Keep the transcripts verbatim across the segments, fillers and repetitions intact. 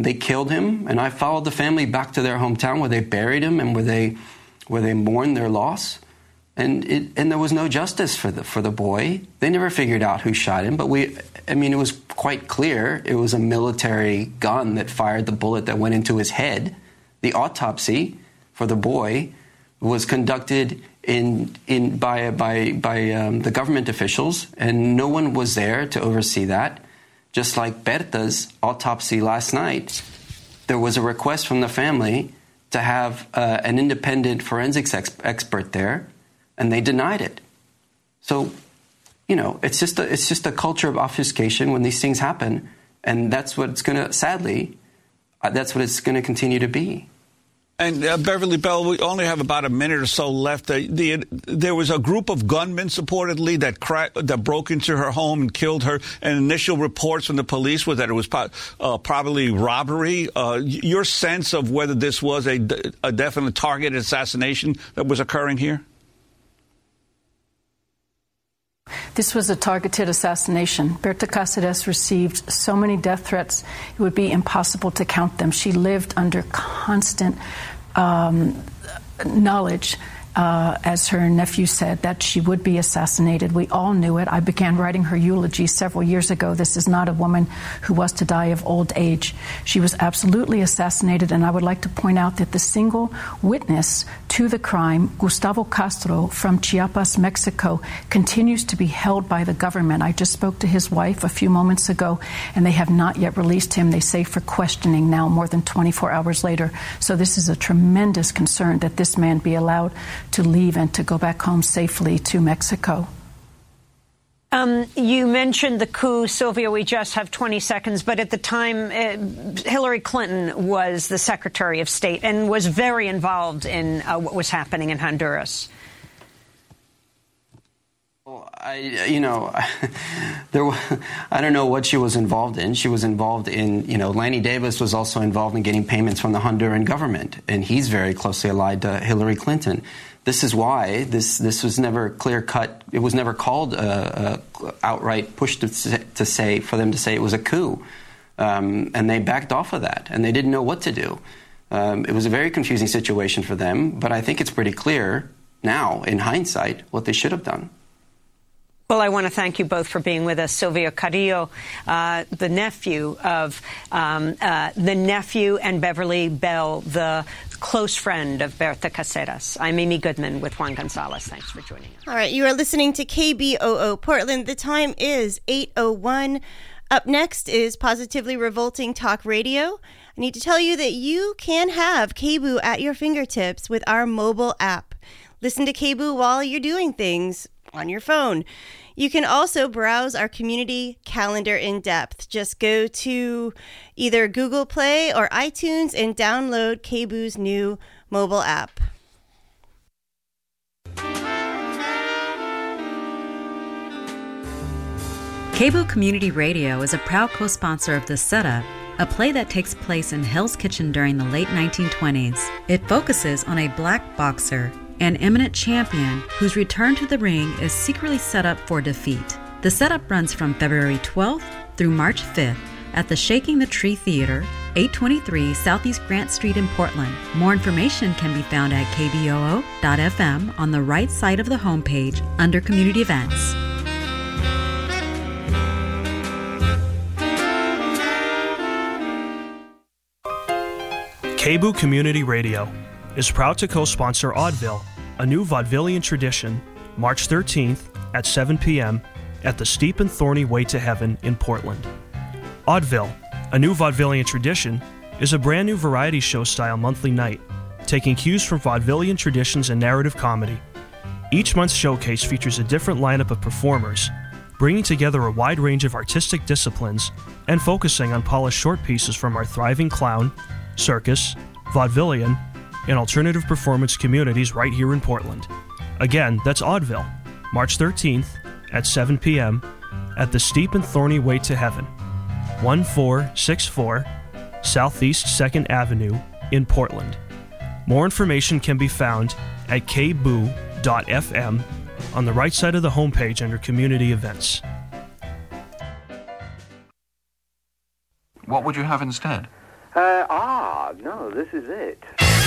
they killed him, and I followed the family back to their hometown where they buried him and where they where they mourned their loss. And it, and there was no justice for the for the boy. They never figured out who shot him, but we, I mean, it was quite clear it was a military gun that fired the bullet that went into his head. The autopsy for the boy was conducted in in by by by um, the government officials, and no one was there to oversee that. Just like Berta's autopsy last night, there was a request from the family to have uh, an independent forensics ex- expert there, and they denied it. So, you know, it's just a, it's just a culture of obfuscation when these things happen, and that's what it's going to, sadly, uh, that's what it's going to continue to be. And uh, Beverly Bell, we only have about a minute or so left. Uh, the, there was a group of gunmen, supportedly, that cracked, that broke into her home and killed her. And initial reports from the police were that it was po- uh, probably robbery. Uh, your sense of whether this was a, a definite targeted assassination that was occurring here? This was a targeted assassination. Berta Cáceres received so many death threats, it would be impossible to count them. She lived under constant um, knowledge, uh, as her nephew said, that she would be assassinated. We all knew it. I began writing her eulogy several years ago. This is not a woman who was to die of old age. She was absolutely assassinated, and I would like to point out that the single witness to the crime, Gustavo Castro from Chiapas, Mexico, continues to be held by the government. I just spoke to his wife a few moments ago, and they have not yet released him, they say, for questioning now more than twenty-four hours later. So this is a tremendous concern that this man be allowed to leave and to go back home safely to Mexico. Um, you mentioned the coup, Sylvia. We just have twenty seconds. But at the time, uh, Hillary Clinton was the Secretary of State and was very involved in uh, what was happening in Honduras. Well, I, you know, there. I don't know what she was involved in. She was involved in, you know, Lanny Davis was also involved in getting payments from the Honduran government, and he's very closely allied to Hillary Clinton. This is why this this was never clear cut. It was never called a, a outright push to, to say for them to say it was a coup, um, and they backed off of that, and they didn't know what to do. Um, it was a very confusing situation for them, but I think it's pretty clear now, in hindsight, what they should have done. Well, I want to thank you both for being with us. Silvio Carrillo, uh, the nephew of um, uh, the nephew and Beverly Bell, the close friend of Berta Cáceres. I'm Amy Goodman with Juan Gonzalez. Thanks for joining us. All right, you are listening to K B O O Portland. The time is eight oh one. Up next is Positively Revolting Talk Radio. I need to tell you that you can have K B O O at your fingertips with our mobile app. Listen to K B O O while you're doing things on your phone. You can also browse our community calendar in depth. Just go to either Google Play or iTunes and download K B O O's new mobile app. K B O O Community Radio is a proud co-sponsor of The Setup, a play that takes place in Hell's Kitchen during the late nineteen twenties. It focuses on a black boxer, an eminent champion whose return to the ring is secretly set up for defeat. The Setup runs from February twelfth through March fifth at the Shaking the Tree Theater, eight twenty-three Southeast Grant Street in Portland. More information can be found at k b o o dot f m on the right side of the homepage under Community Events. K B O O Community Radio is proud to co-sponsor Audeville, a new vaudevillian tradition, March thirteenth at seven p.m. at the Steep and Thorny Way to Heaven in Portland. Audeville, a new vaudevillian tradition, is a brand new variety show-style monthly night, taking cues from vaudevillian traditions and narrative comedy. Each month's showcase features a different lineup of performers, bringing together a wide range of artistic disciplines and focusing on polished short pieces from our thriving clown, circus, vaudevillian, and alternative performance communities right here in Portland. Again, that's Audeville, March thirteenth at seven p.m. at the Steep and Thorny Way to Heaven, one four six four Southeast second Avenue in Portland. More information can be found at k b o o dot f m on the right side of the homepage under Community Events. What would you have instead? Uh, ah, no, this is it.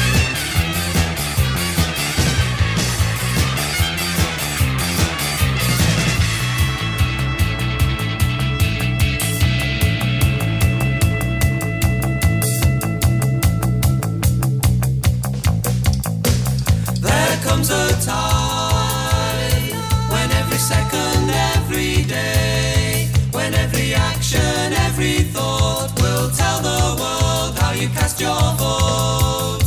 There comes a time when every second, every day, when every action, every thought will tell the world how you cast your vote.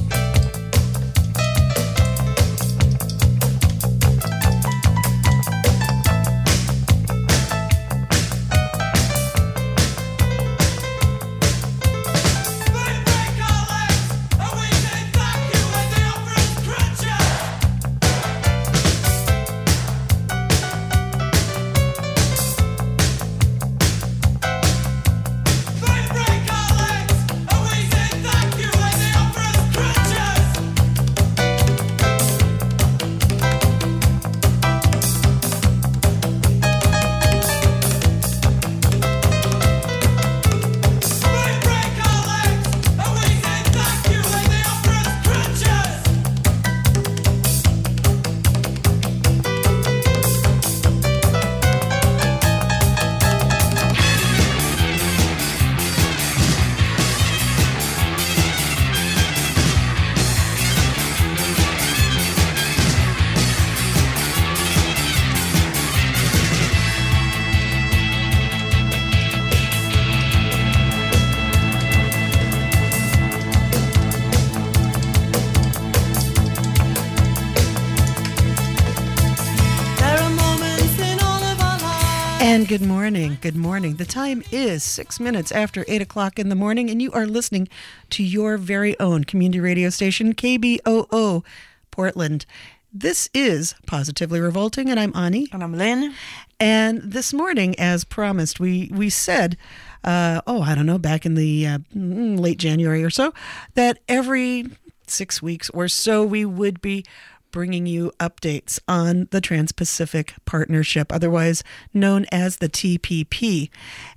And good morning. Good morning. The time is six minutes after eight o'clock in the morning, and you are listening to your very own community radio station, K B O O, Portland. This is Positively Revolting, and I'm Ani. And I'm Lynn. And this morning, as promised, we, we said, uh, oh, I don't know, back in the uh, late January or so, that every six weeks or so we would be bringing you updates on the Trans-Pacific Partnership, otherwise known as the T P P.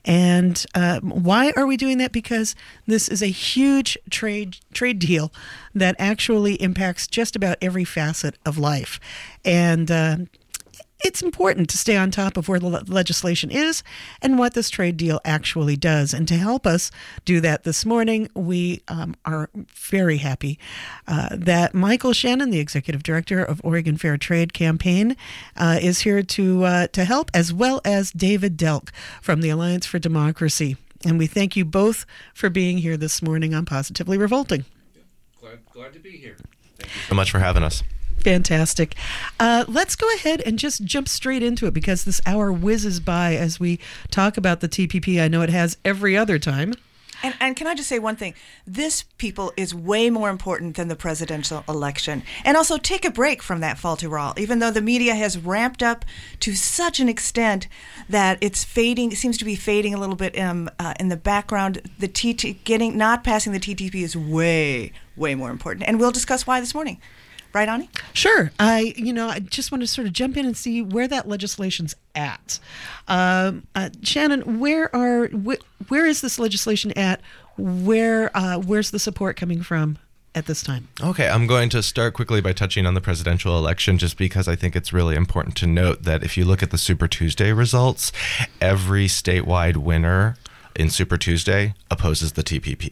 And uh, why are we doing that? Because this is a huge trade trade deal that actually impacts just about every facet of life. And uh, it's important to stay on top of where the legislation is and what this trade deal actually does. And to help us do that this morning, we um, are very happy uh, that Michael Shannon, the Executive Director of Oregon Fair Trade Campaign, uh, is here to uh, to help, as well as David Delk from the Alliance for Democracy. And we thank you both for being here this morning on Positively Revolting. Glad, glad to be here. Thank you so much for having us. Fantastic. Uh, let's go ahead and just jump straight into it, because this hour whizzes by as we talk about the T P P. I know it has every other time. And, and can I just say one thing? This, people, is way more important than the presidential election. And also, take a break from that falterall. Even though the media has ramped up to such an extent that it's fading, it seems to be fading a little bit um, uh, in the background. The T T getting not passing the T T P is way, way more important. And we'll discuss why this morning. Right, Ani? Sure. I, you know, I just want to sort of jump in and see where that legislation's at. Um, uh, Shannon, where are wh- where is this legislation at? Where uh, where's the support coming from at this time? Okay, I'm going to start quickly by touching on the presidential election, just because I think it's really important to note that if you look at the Super Tuesday results, every statewide winner in Super Tuesday opposes the T P P.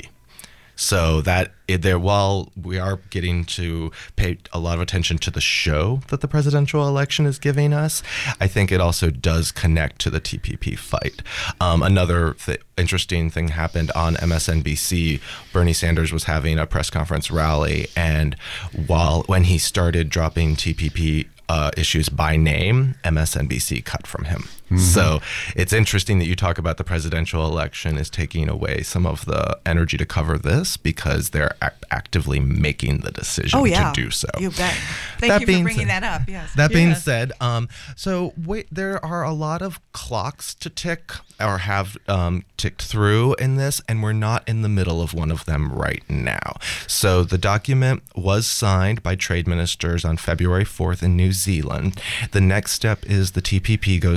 So that there, while we are getting to pay a lot of attention to the show that the presidential election is giving us, I think it also does connect to the T P P fight. Um, another th- interesting thing happened on M S N B C. Bernie Sanders was having a press conference rally, and while when he started dropping T P P Uh, issues by name, M S N B C cut from him. Mm-hmm. So it's interesting that you talk about the presidential election is taking away some of the energy to cover this, because they're ac- actively making the decision oh, yeah. to do so. You bet. Thank that you being for bringing said, that up. Yes. That being yes. said, um, so wait, there are a lot of clocks to tick or have um, ticked through in this, and we're not in the middle of one of them right now. So the document was signed by trade ministers on February fourth in New Zealand. The next step is the T P P goes to all the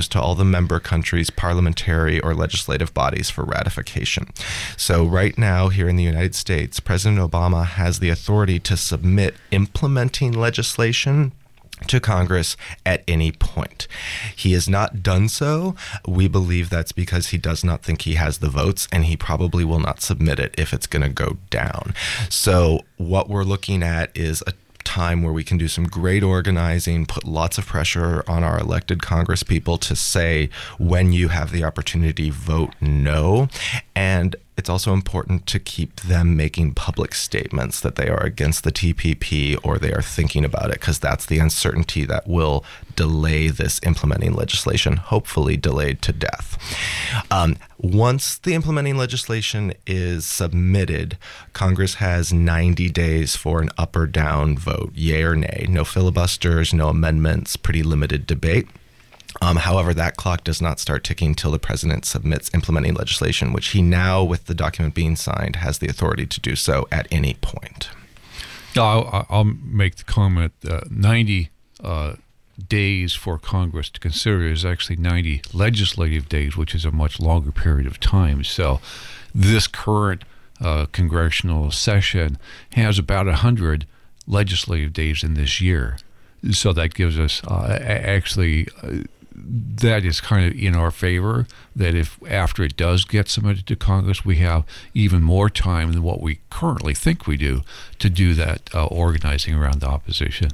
the member countries' parliamentary or legislative bodies for ratification. So right now, here in the United States, President Obama has the authority to submit implementing legislation to Congress at any point. He has not done so. We believe that's because he does not think he has the votes, and he probably will not submit it if it's going to go down. So what we're looking at is a time where we can do some great organizing, put lots of pressure on our elected Congress people to say, when you have the opportunity, vote no. And it's also important to keep them making public statements that they are against the T P P or they are thinking about it, because that's the uncertainty that will delay this implementing legislation, hopefully delayed to death. Um, once the implementing legislation is submitted, Congress has ninety days for an up or down vote, yay or nay. No filibusters, no amendments, pretty limited debate. Um, however, that clock does not start ticking until the president submits implementing legislation, which he now, with the document being signed, has the authority to do so at any point. I'll, I'll make the comment, uh, ninety uh, days for Congress to consider is actually ninety legislative days, which is a much longer period of time. So this current uh, congressional session has about one hundred legislative days in this year. So that gives us uh, actually... Uh, that is kind of in our favor, that if after it does get submitted to Congress, we have even more time than what we currently think we do to do that uh, organizing around the opposition.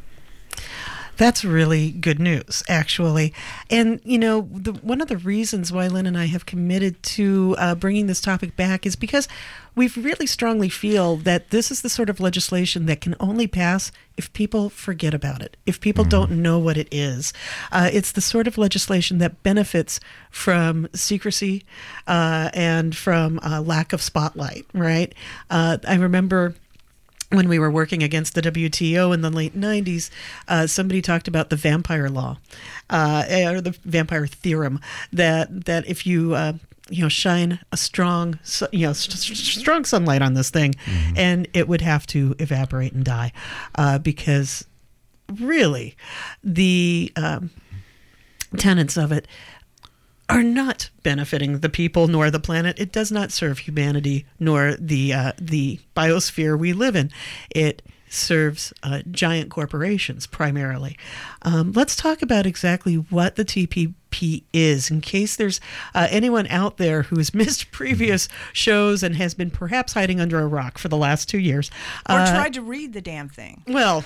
That's really good news, actually. And, you know, the, one of the reasons why Lynn and I have committed to uh, bringing this topic back is because we really strongly feel that this is the sort of legislation that can only pass if people forget about it, if people mm-hmm. don't know what it is. Uh, it's the sort of legislation that benefits from secrecy uh, and from uh, lack of spotlight, right? Uh, I remember... when we were working against the W T O in the late nineties, uh, somebody talked about the vampire law, uh, or the vampire theorem, that that if you uh, you know shine a strong you know st- strong sunlight on this thing, mm-hmm. and it would have to evaporate and die, uh, because really the um, tenets of it are not benefiting the people nor the planet. It does not serve humanity nor the uh, the biosphere we live in. It serves uh, giant corporations primarily. Um, let's talk about exactly what the T P P is, in case there's uh, anyone out there who has missed previous shows and has been perhaps hiding under a rock for the last two years. Or uh, tried to read the damn thing. Well,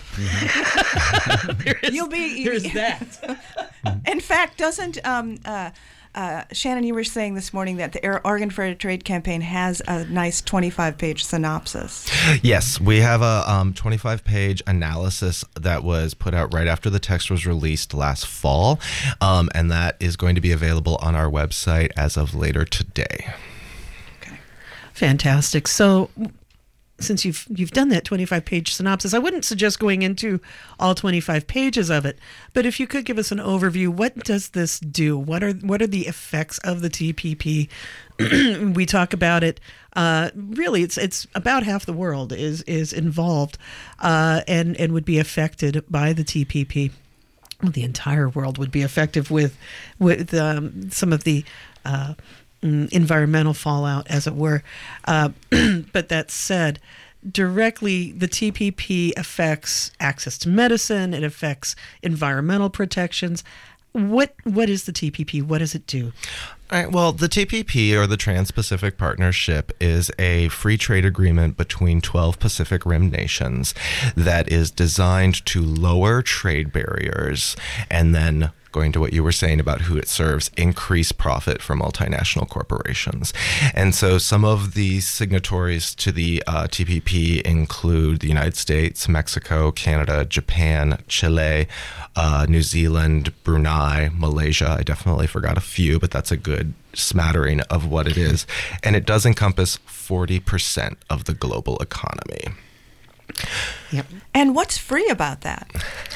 there is, you'll be... There's that. In fact, doesn't... Um, uh, Uh, Shannon, you were saying this morning that the Oregon Fair Trade Campaign has a nice twenty-five page synopsis. Yes, we have a um, twenty-five page analysis that was put out right after the text was released last fall, um, and that is going to be available on our website as of later today. Okay, fantastic. So, since you've you've done that twenty-five page synopsis, I wouldn't suggest going into all twenty-five pages of it, but if you could give us an overview, what does this do? What are what are the effects of the T P P? We talk about it. Uh, really, it's it's about half the world is is involved uh, and and would be affected by the T P P. Well, the entire world would be affected with with um, some of the Uh, environmental fallout, as it were. Uh, but that said, directly, the T P P affects access to medicine. It affects environmental protections. What What is the T P P? What does it do? All right, well, the T P P, or the Trans-Pacific Partnership, is a free trade agreement between twelve Pacific Rim nations that is designed to lower trade barriers and then, going to what you were saying about who it serves, increase profit for multinational corporations. And so some of the signatories to the uh, T P P include the United States, Mexico, Canada, Japan, Chile, uh, New Zealand, Brunei, Malaysia. I definitely forgot a few, but that's a good smattering of what it is. And it does encompass forty percent of the global economy. Yep. And what's free about that?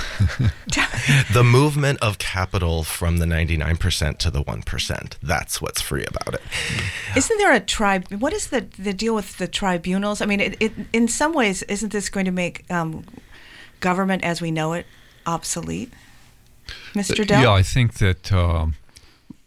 The movement of capital from the ninety-nine percent to the one percent. That's what's free about it. Isn't there a tribe? What is the, the deal with the tribunals? I mean, it, it, in some ways, isn't this going to make um, government as we know it obsolete? Mister Dell? Yeah, I think that um,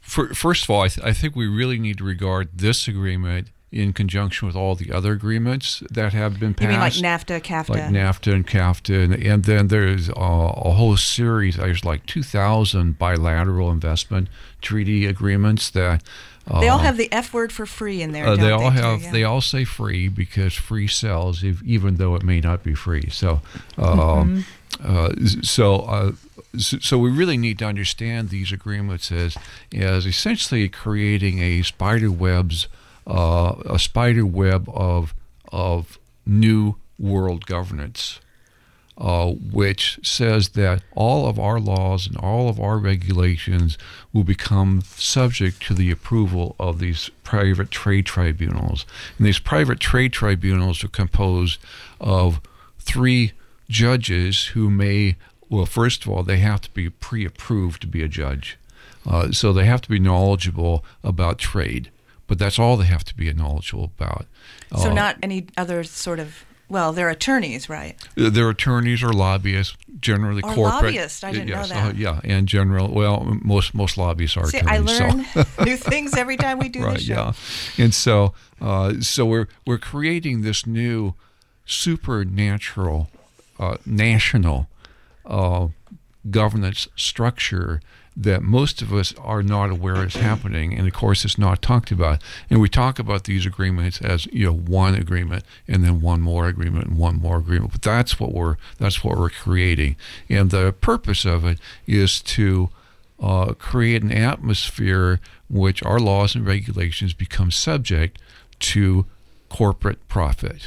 for, first of all, I, th- I think we really need to regard this agreement in conjunction with all the other agreements that have been passed. You mean like NAFTA, CAFTA? Like NAFTA and CAFTA. And, and then there's uh, a whole series, there's like two thousand bilateral investment treaty agreements that... Uh, they all have the F word for free in there, uh, don't they all they? have. Too, yeah. They all say free because free sells, if, even though it may not be free. So, uh, Mm-hmm. uh, so, uh, so, so we really need to understand these agreements as as essentially creating a spider webs, uh, a spider web of of new world governance. Uh, which says that all of our laws and all of our regulations will become subject to the approval of these private trade tribunals. And these private trade tribunals are composed of three judges who may, well, first of all, they have to be pre-approved to be a judge. Uh, so they have to be knowledgeable about trade, but that's all they have to be knowledgeable about. So uh, not any other sort of... Well, they're attorneys, right? They're attorneys or lobbyists, generally or corporate. lobbyists, I didn't yes, know that. Uh, yeah, and general. Well, most most lobbyists are See, attorneys. I learn so. new things every time we do right, this show. Yeah, and so uh, so we're we're creating this new supernatural uh, national uh, governance structure that most of us are not aware is happening, and of course it's not talked about. And we talk about these agreements as, you know, one agreement and then one more agreement and one more agreement. But that's what we're that's what we're creating, and the purpose of it is to uh, create an atmosphere in which our laws and regulations become subject to corporate profit.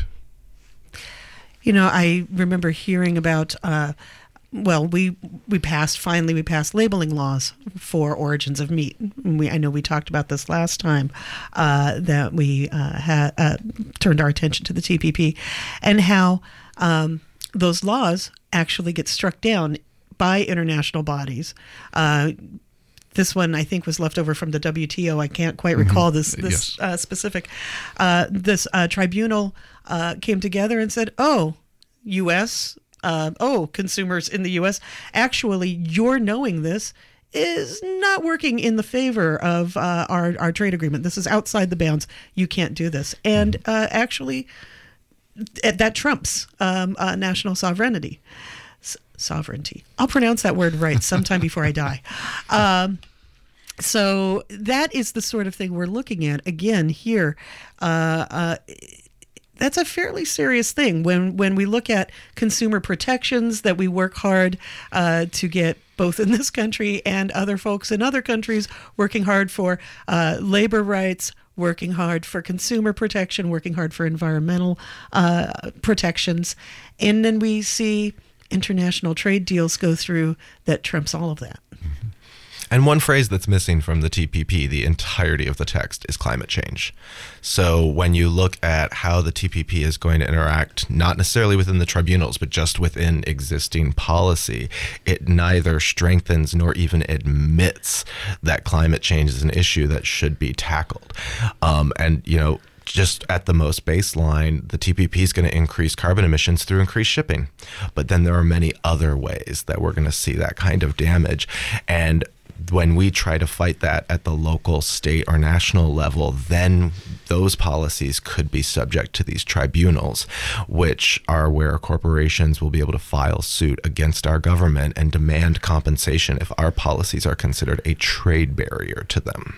You know, I remember hearing about. Uh, Well, we we passed finally we passed labeling laws for origins of meat. We I know we talked about this last time uh, that we uh, had uh, turned our attention to the T P P, and how um, those laws actually get struck down by international bodies. Uh, this one I think was left over from the W T O. I can't quite recall Mm-hmm. this this Yes. uh, specific. Uh, this uh, tribunal uh, came together and said, "Oh, U S Uh, oh, consumers in the U S, actually, your knowing this is not working in the favor of uh, our, our trade agreement. This is outside the bounds. You can't do this." And uh, actually, th- that trumps um, uh, national sovereignty. S- sovereignty. I'll pronounce that word right sometime before I die. Um, so that is the sort of thing we're looking at, again, here. Uh, uh, That's a fairly serious thing when, when we look at consumer protections that we work hard uh, to get both in this country and other folks in other countries, working hard for uh, labor rights, working hard for consumer protection, working hard for environmental uh, protections. And then we see international trade deals go through that trumps all of that. And one phrase that's missing from the T P P, the entirety of the text, is climate change. So when you look at how the T P P is going to interact, not necessarily within the tribunals, but just within existing policy, it neither strengthens nor even admits that climate change is an issue that should be tackled. Um, and, you know, just at the most baseline, the T P P is going to increase carbon emissions through increased shipping. But then there are many other ways that we're going to see that kind of damage. And when we try to fight that at the local, state, or national level, then those policies could be subject to these tribunals, which are where corporations will be able to file suit against our government and demand compensation if our policies are considered a trade barrier to them.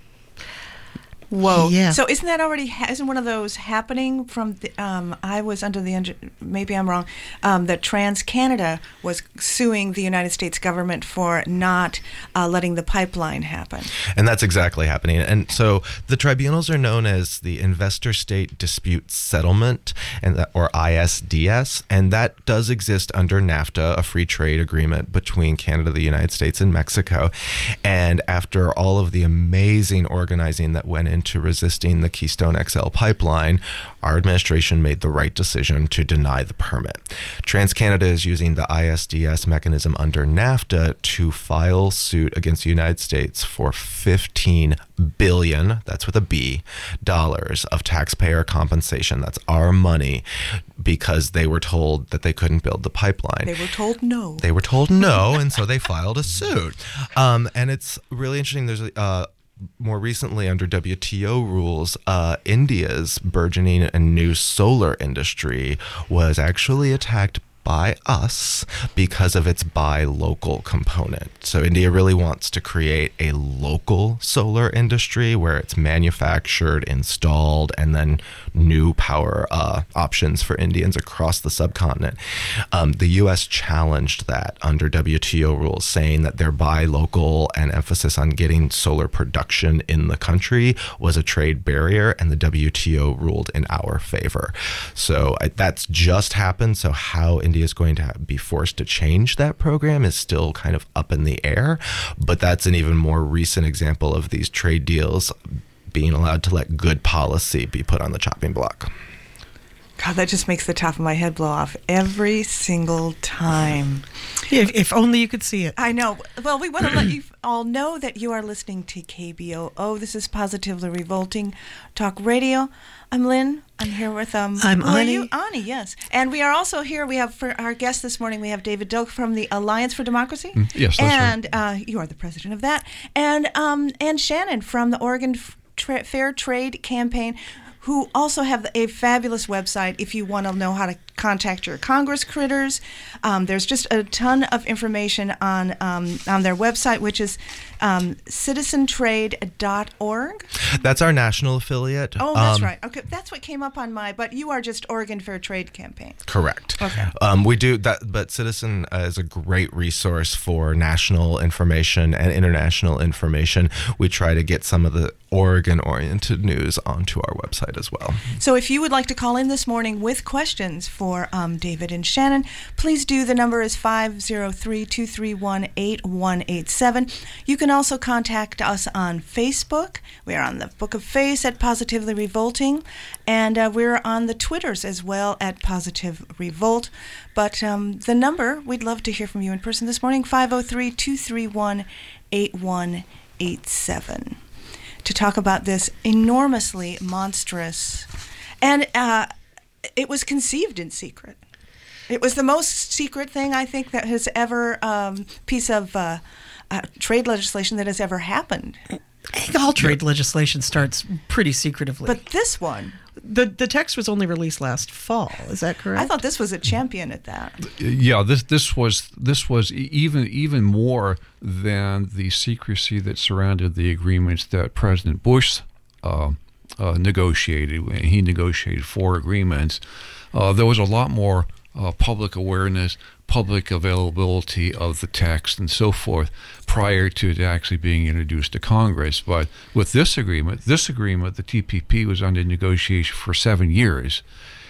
Whoa! Yeah. So isn't that already ha- isn't one of those happening from? The, um, I was under the under- maybe I'm wrong. Um, that TransCanada was suing the United States government for not uh, letting the pipeline happen. And that's exactly happening. And so the tribunals are known as the Investor State Dispute Settlement, and that, or I S D S, and that does exist under NAFTA, a free trade agreement between Canada, the United States, and Mexico. And after all of the amazing organizing that went into into resisting the Keystone X L pipeline, our administration made the right decision to deny the permit. TransCanada is using the I S D S mechanism under NAFTA to file suit against the United States for fifteen billion, that's with a B, dollars of taxpayer compensation. That's our money, because they were told that they couldn't build the pipeline. They were told no. They were told no, and so they filed a suit. Um, and it's really interesting. There's a uh, more recently, under W T O rules, uh, India's burgeoning and new solar industry was actually attacked by us because of its buy local component. So India really wants to create a local solar industry where it's manufactured, installed, and then new power uh, options for Indians across the subcontinent. Um, the U S challenged that under W T O rules, saying that their buy local and emphasis on getting solar production in the country was a trade barrier, and the W T O ruled in our favor. So I, that's just happened. So how India is going to have, be forced to change that program is still kind of up in the air, but that's an even more recent example of these trade deals being allowed to let good policy be put on the chopping block. God, that just makes the top of my head blow off every single time. If, if only you could see it. I know. Well, we want to let you all know that you are listening to K B O O. This is Positively Revolting Talk Radio. I'm Lynn. I'm here with um. I'm who are Ani. you? Ani, yes. And we are also here. We have for our guest this morning. We have David Doak from the Alliance for Democracy. Mm, yes, that's and right. uh, you are the president of that. And um and Shannon from the Oregon Tra- Fair Trade Campaign, who also have a fabulous website if you want to know how to contact your Congress critters. Um, there's just a ton of information on um, on their website, which is um, citizen trade dot org. That's our national affiliate. Oh, that's Um, right. Okay, that's what came up on my, but you are just Oregon Fair Trade Campaign. Correct. Okay. Um, we do that, but Citizen uh, is a great resource for national information and international information. We try to get some of the Oregon-oriented news onto our website as well. So if you would like to call in this morning with questions for um, David and Shannon, please do. The number is five oh three, two three one, eight one eight seven. You can also contact us on Facebook. We are on the Book of Face at Positively Revolting, and uh, we're on the Twitters as well at Positive Revolt. But um, the number, we'd love to hear from you in person this morning, five oh three, two three one, eight one eight seven. To talk about this enormously monstrous, and uh, it was conceived in secret. It was the most secret thing, I think, that has ever, um, piece of uh, uh, trade legislation that has ever happened. I think all trade legislation starts pretty secretively. But this one, the the text was only released last fall. Is that correct? I thought this was a champion at that. Yeah, this this was this was e- even even more than the secrecy that surrounded the agreements that President Bush uh, uh, negotiated. When he negotiated four agreements, uh, there was a lot more uh, public awareness, public availability of the text, and so forth prior to it actually being introduced to Congress. But with this agreement, this agreement, the T P P was under negotiation for seven years,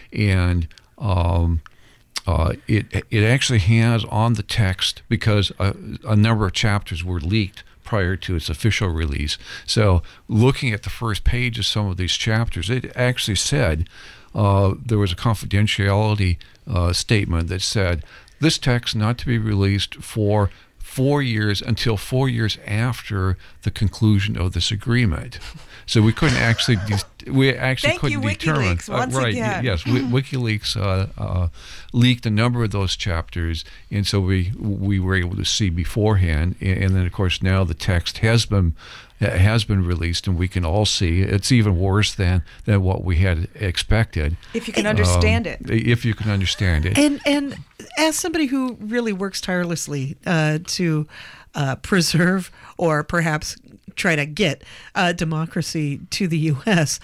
and um, uh, it it actually has on the text, because a, a number of chapters were leaked prior to its official release. So looking at the first page of some of these chapters, it actually said uh, there was a confidentiality uh, statement that said, this text not to be released for four years until four years after the conclusion of this agreement. So we couldn't actually, de- we actually Thank couldn't you, determine. WikiLeaks, once right? again. Yes, w- WikiLeaks uh, uh, leaked a number of those chapters, and so we we were able to see beforehand. And, and then, of course, now the text has been has been released, and we can all see it's even worse than than what we had expected. If you can understand Um, it. If you can understand it. And and as somebody who really works tirelessly uh, to uh, preserve or perhaps try to get uh, democracy to the U S,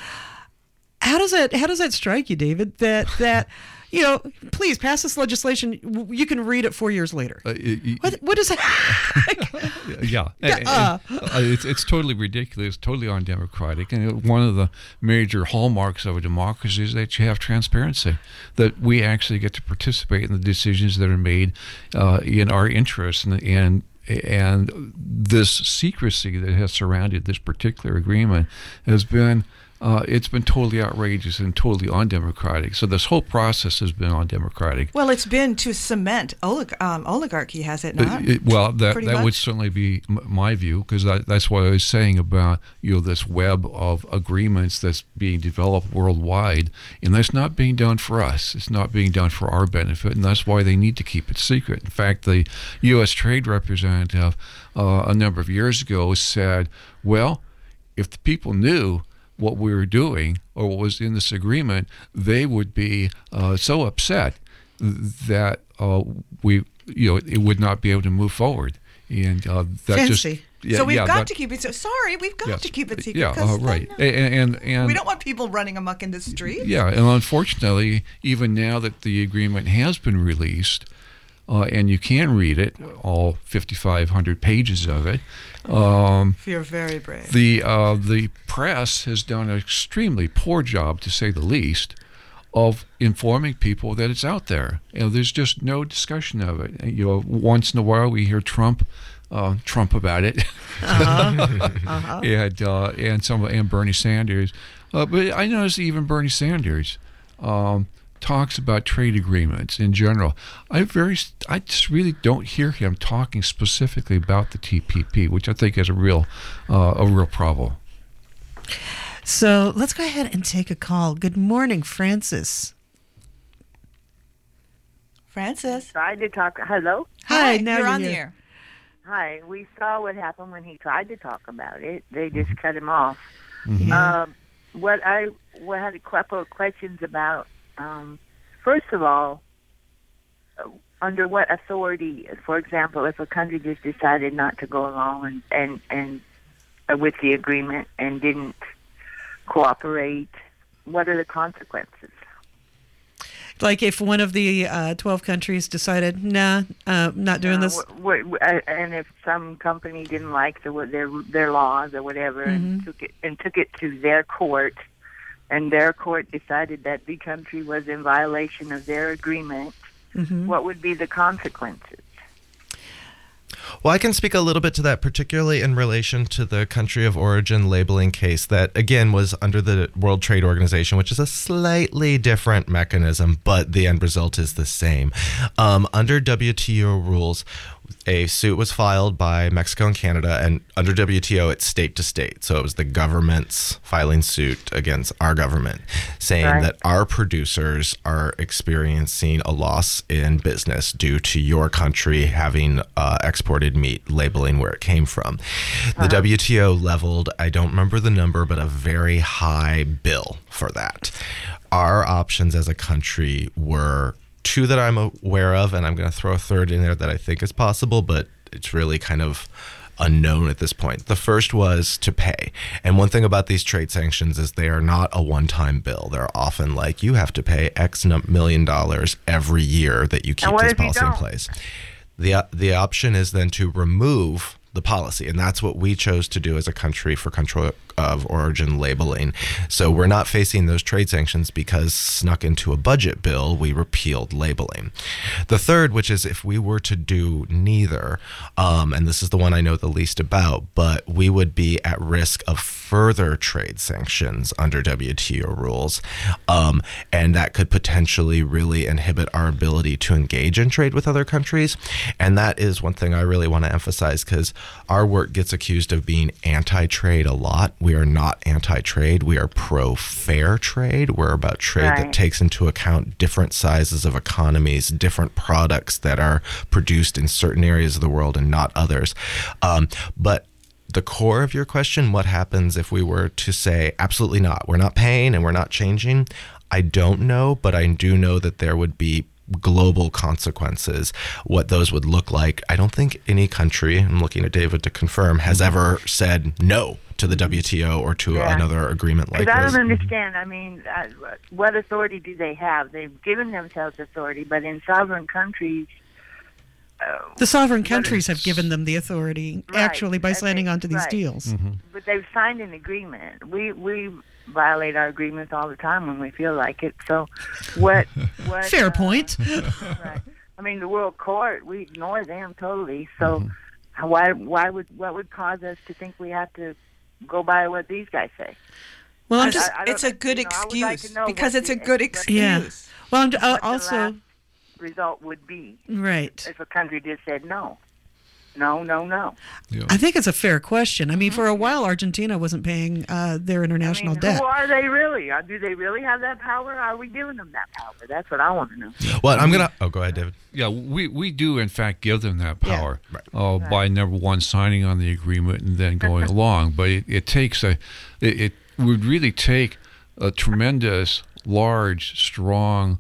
how does that how does that strike you, David? That that you know, please pass this legislation. You can read it four years later. Uh, y- y- what what is that? yeah, Yeah, And- uh. and, uh, it's it's totally ridiculous, totally undemocratic, and one of the major hallmarks of a democracy is that you have transparency, that we actually get to participate in the decisions that are made uh, in our interests, and, and and this secrecy that has surrounded this particular agreement has been Uh, it's been totally outrageous and totally undemocratic. So this whole process has been undemocratic. Well, it's been to cement olig- um, oligarchy, has it not? It, it, well, that Pretty that much? would certainly be m- my view, because that, that's what I was saying about, you know, this web of agreements that's being developed worldwide, and that's not being done for us. It's not being done for our benefit, and that's why they need to keep it secret. In fact, the U S Trade Representative uh, a number of years ago said, well, if the people knew what we were doing or what was in this agreement, they would be uh, so upset that uh, we, you know, it would not be able to move forward. And uh, that Fancy. just yeah, so we've yeah, got that, to keep it. So sorry, we've got yes. to keep it secret. Yeah, 'cause uh, right. then, And, and and we don't want people running amok in the street. yeah, and unfortunately, even now that the agreement has been released, uh, and you can read it, all fifty-five hundred pages of it. Um, You're very brave. The uh, the press has done an extremely poor job, to say the least, of informing people that it's out there. You know, there's just no discussion of it. And, you know, once in a while we hear Trump, uh, Trump about it, Uh-huh. Uh-huh. and uh, and some and Bernie Sanders. Uh, but I noticed even Bernie Sanders um, talks about trade agreements in general. I very, I just really don't hear him talking specifically about the T P P, which I think is a real, uh, a real problem. So let's go ahead and take a call. Good morning, Francis. Francis. Tried to talk. Hello? Hi, now you're you're on the here. air. Hi. We saw what happened when he tried to talk about it. They just cut him off. Mm-hmm. Um, what I what I had a couple of questions about. Um, first of all, uh, under what authority, for example, if a country just decided not to go along and and, and uh, with the agreement and didn't cooperate, what are the consequences? Like if one of the uh, twelve countries decided, nah, uh, not doing Uh, this. w- w- uh, and if some company didn't like the, their their laws or whatever, Mhm. and took it and took it to their court, and their court decided that the country was in violation of their agreement, Mhm. what would be the consequences? Well, I can speak a little bit to that, particularly in relation to the country of origin labeling case that, again, was under the World Trade Organization, which is a slightly different mechanism, but the end result is the same. Um, under W T O rules, a suit was filed by Mexico and Canada, and under W T O, it's state to state. So it was the government's filing suit against our government, saying Right. that our producers are experiencing a loss in business due to your country having uh, exported meat labeling where it came from. The W T O leveled, I don't remember the number, but a very high bill for that. Our options as a country were two that I'm aware of, and I'm going to throw a third in there that I think is possible, but it's really kind of unknown at this point. The first was to pay. And one thing about these trade sanctions is they are not a one-time bill. They're often like, you have to pay X num- million dollars every year that you keep what this if you policy in don't? place. The, the option is then to remove the policy, and that's what we chose to do as a country for control of origin labeling. So we're not facing those trade sanctions because snuck into a budget bill, we repealed labeling. The third, which is if we were to do neither, um, and this is the one I know the least about, but we would be at risk of further trade sanctions under W T O rules, um, and that could potentially really inhibit our ability to engage in trade with other countries. And that is one thing I really want to emphasize, because our work gets accused of being anti-trade a lot. We are not anti-trade. We are pro-fair trade. We're about trade Right. that takes into account different sizes of economies, different products that are produced in certain areas of the world and not others. Um, but the core of your question, what happens if we were to say, absolutely not, we're not paying and we're not changing? I don't know, but I do know that there would be global consequences. What those would look like, I don't think any country, I'm looking at David to confirm, has ever said no to the W T O or to Yeah. another agreement like Because I this. don't understand. I mean, uh, what authority do they have? They've given themselves authority, but in sovereign countries, uh, The sovereign countries have given them the authority, Right. actually, by And signing they- on to these right. deals. but they've signed an agreement. We we violate our agreements all the time when we feel like it. So, what? what Fair uh, point. right. I mean, the World Court, we ignore them totally. So, Why? Why would what would cause us to think we have to go by what these guys say? Well, I'm just, I, I it's a good you know, excuse like to know because what it's a the- good what- excuse. yeah. Well, I'm uh, what the also last result would be right. if a country just said no, no, no, no. I think it's a fair question. I mean, for a while, Argentina wasn't paying uh, their international I mean, debt. who are they really? Uh, Do they really have that power? Are we giving them that power? That's what I want to know. Well, I'm gonna. Oh, go ahead, David. Yeah, we, we do in fact give them that Yeah. power uh, by number one signing on the agreement and then going along. But it, it takes a it, it would really take a tremendous, large, strong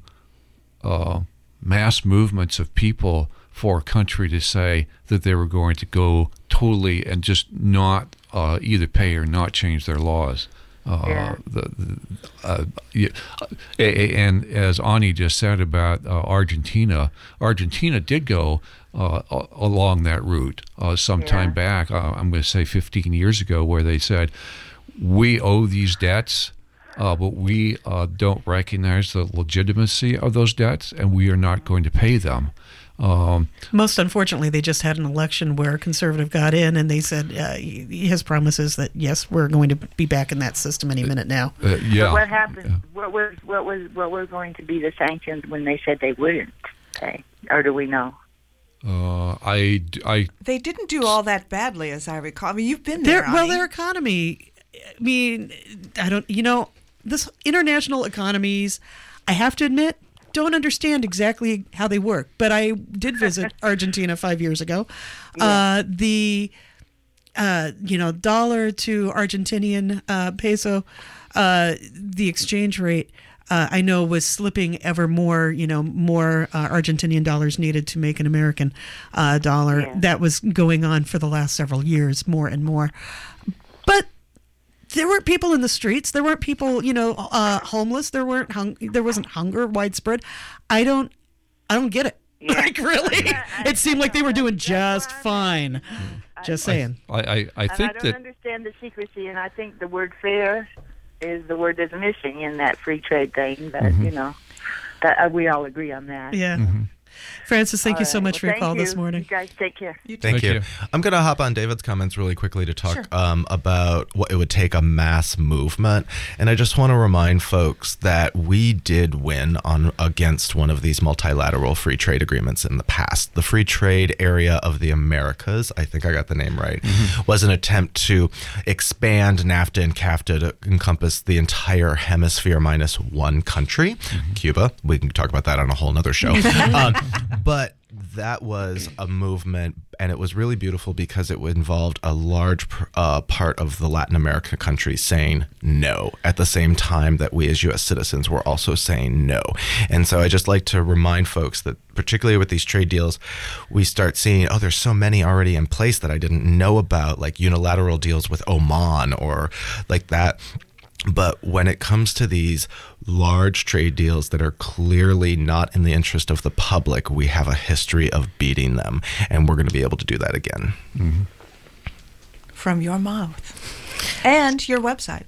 uh, mass movements of people for a country to say that they were going to go totally and just not uh, either pay or not change their laws. Uh, Yeah. the, the, uh, yeah, a- a- and as Ani just said about uh, Argentina, Argentina did go uh, a- along that route uh, some time back. Uh, I'm going to say fifteen years ago, where they said we owe these debts, uh, but we uh, don't recognize the legitimacy of those debts, and we are not going to pay them. Um, Most unfortunately, they just had an election where a conservative got in, and they said uh, his promises that yes, we're going to be back in that system any minute now. uh, yeah. But what happened? What was what was what was going to be the sanctions when they said they wouldn't pay, or do we know? Uh, I, I, They didn't do all that badly, as I recall. I mean, you've been there. Their, well, Ani. their economy. I mean, I don't. You know, this international economies. I have to admit, don't understand exactly how they work. But I did visit Argentina five years ago. Yeah. Uh, the, uh, you know, dollar to Argentinian uh, peso, uh, the exchange rate. Uh, I know was slipping ever more, you know, more uh, Argentinian dollars needed to make an American uh, dollar. Yeah. That was going on for the last several years, more and more. But there weren't people in the streets. There weren't people, you know, uh, homeless. There weren't hung- There wasn't hunger widespread. I don't, I don't get it. Yeah. Like really, it seemed like they were doing just fine. Just saying. I, I, I And I think don't that. understand the secrecy, and I think the word fair is the word that's missing in that free trade thing. But Mm-hmm. you know, that uh, we all agree on that. Yeah. Mm-hmm. Francis, thank All you so right. much Well, for your thank call you. this morning. You guys take care. You too. Thank Thank you. you. I'm going to hop on David's comments really quickly to talk Sure. um, about what it would take a mass movement. And I just want to remind folks that we did win on against one of these multilateral free trade agreements in the past. The Free Trade Area of the Americas, I think I got the name right, Mm-hmm. was an attempt to expand NAFTA and CAFTA to encompass the entire hemisphere minus one country, Mm-hmm. Cuba. We can talk about that on a whole nother show. um, but that was a movement, and it was really beautiful because it involved a large uh, part of the Latin America countries saying no at the same time that we as U S citizens were also saying no. And so I just like to remind folks that particularly with these trade deals, we start seeing, oh, there's so many already in place that I didn't know about, like unilateral deals with Oman or like that. But when it comes to these large trade deals that are clearly not in the interest of the public, we have a history of beating them, and we're going to be able to do that again. Mm-hmm. From your mouth and your website.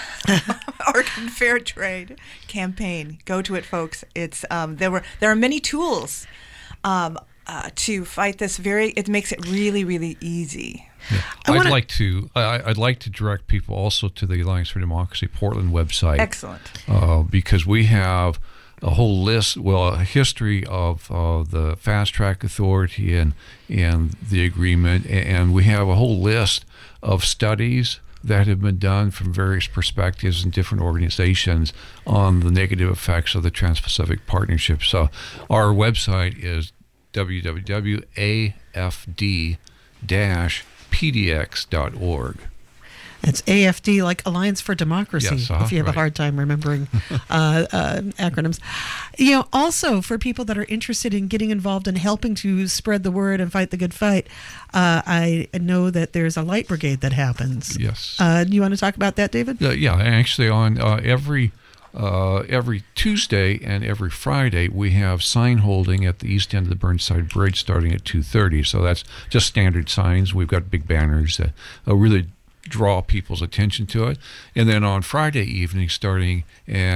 Oregon Fair Trade Campaign. Go to it, folks. It's um, there were there are many tools um, uh, to fight this. Very, it makes it really, really easy. Yeah. I I'd wanna- like to. I, I'd like to direct people also to the Alliance for Democracy Portland website. Excellent. Uh, because we have a whole list, well, a history of uh, the Fast Track Authority and and the agreement, and we have a whole list of studies that have been done from various perspectives and different organizations on the negative effects of the Trans-Pacific Partnership. So our website is w w w dot a f d dash p d x dot org. It's A F D, like Alliance for Democracy, Yes, uh-huh, if you have right. a hard time remembering uh, uh, acronyms. You know, also for people that are interested in getting involved and helping to spread the word and fight the good fight, uh, I know that there's a light brigade that happens. Yes. Uh, do you want to talk about that, David? Uh, yeah, actually, on uh, every uh, every Tuesday and every Friday, we have sign holding at the east end of the Burnside Bridge, starting at two thirty. So that's just standard signs. We've got big banners that uh, really draw people's attention to it. And then on Friday evening, starting at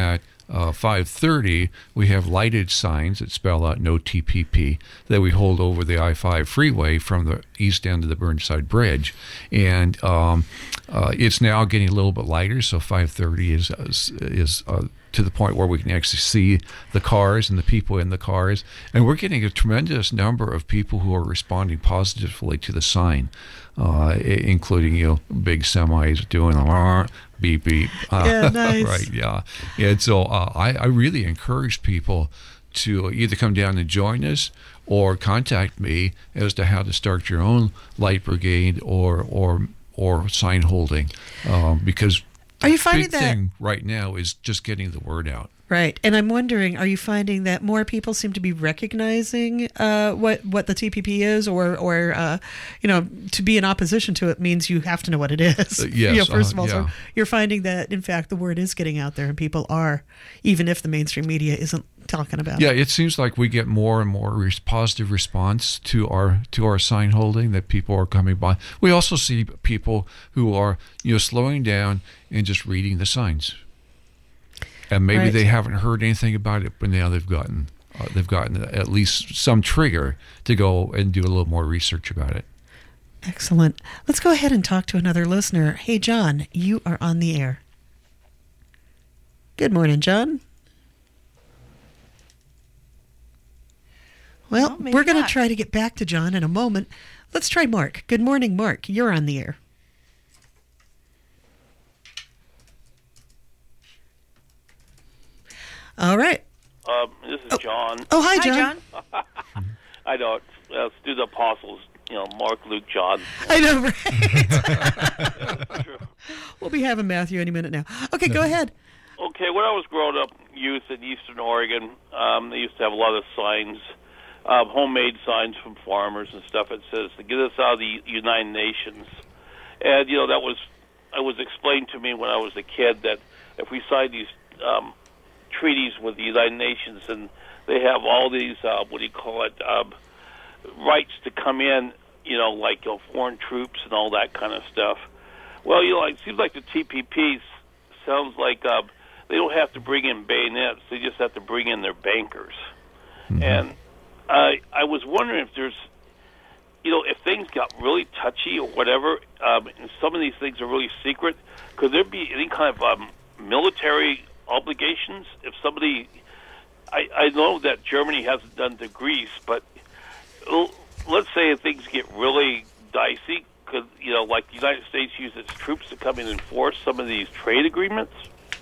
uh, five thirty, we have lighted signs that spell out no T P P that we hold over the I five freeway from the east end of the Burnside Bridge. And um, uh, it's now getting a little bit lighter, so five thirty is, is, is uh, to the point where we can actually see the cars and the people in the cars. And we're getting a tremendous number of people who are responding positively to the sign, uh, including, you know, big semis doing a beep, beep. Uh, yeah, nice. Right, yeah. And so uh, I, I really encourage people to either come down and join us or contact me as to how to start your own light brigade or or or sign holding, um, because Are you the finding big that thing right now is just getting the word out. Right, and I'm wondering, are you finding that more people seem to be recognizing uh, what what the T P P is, or or uh, you know, to be in opposition to it means you have to know what it is. Uh, yes, you know, first uh, of all, yeah. so you're finding that in fact the word is getting out there, and people are, even if the mainstream media isn't talking about Yeah, it. it seems like we get more and more res- positive response to our to our sign holding, that people are coming by. We also see people who are, you know, slowing down and just reading the signs. And maybe Right. they haven't heard anything about it, but now they've gotten uh, they've gotten at least some trigger to go and do a little more research about it. Excellent. Let's go ahead and talk to another listener. Hey, John, you are on the air. Good morning, John. Well, Well, maybe we're going to not. try to get back to John in a moment. Let's try Mark. Good morning, Mark. You're on the air. All right. Um, this is John. Oh, hi, John. I know. It's, uh, let's do the apostles. You know, Mark, Luke, John. I know, right? We'll be having Matthew any minute now. Okay, go ahead. Okay, when I was growing up, youth in Eastern Oregon, um, they used to have a lot of signs, um, homemade signs from farmers and stuff that says to get us out of the United Nations. And, you know, that was, it was explained to me when I was a kid that if we signed these um, treaties with the United Nations, and they have all these, uh, what do you call it, um, rights to come in, you know, like you know, foreign troops and all that kind of stuff. Well, you know, it seems like the T P P sounds like uh, they don't have to bring in bayonets; they just have to bring in their bankers. Mm-hmm. And I, I was wondering if there's, you know, if things got really touchy or whatever, um, and some of these things are really secret, could there be any kind of um, military obligations if somebody? I, I know that Germany hasn't done to Greece, but let's say if things get really dicey, could, you know, like the United States use its troops to come in and enforce some of these trade agreements?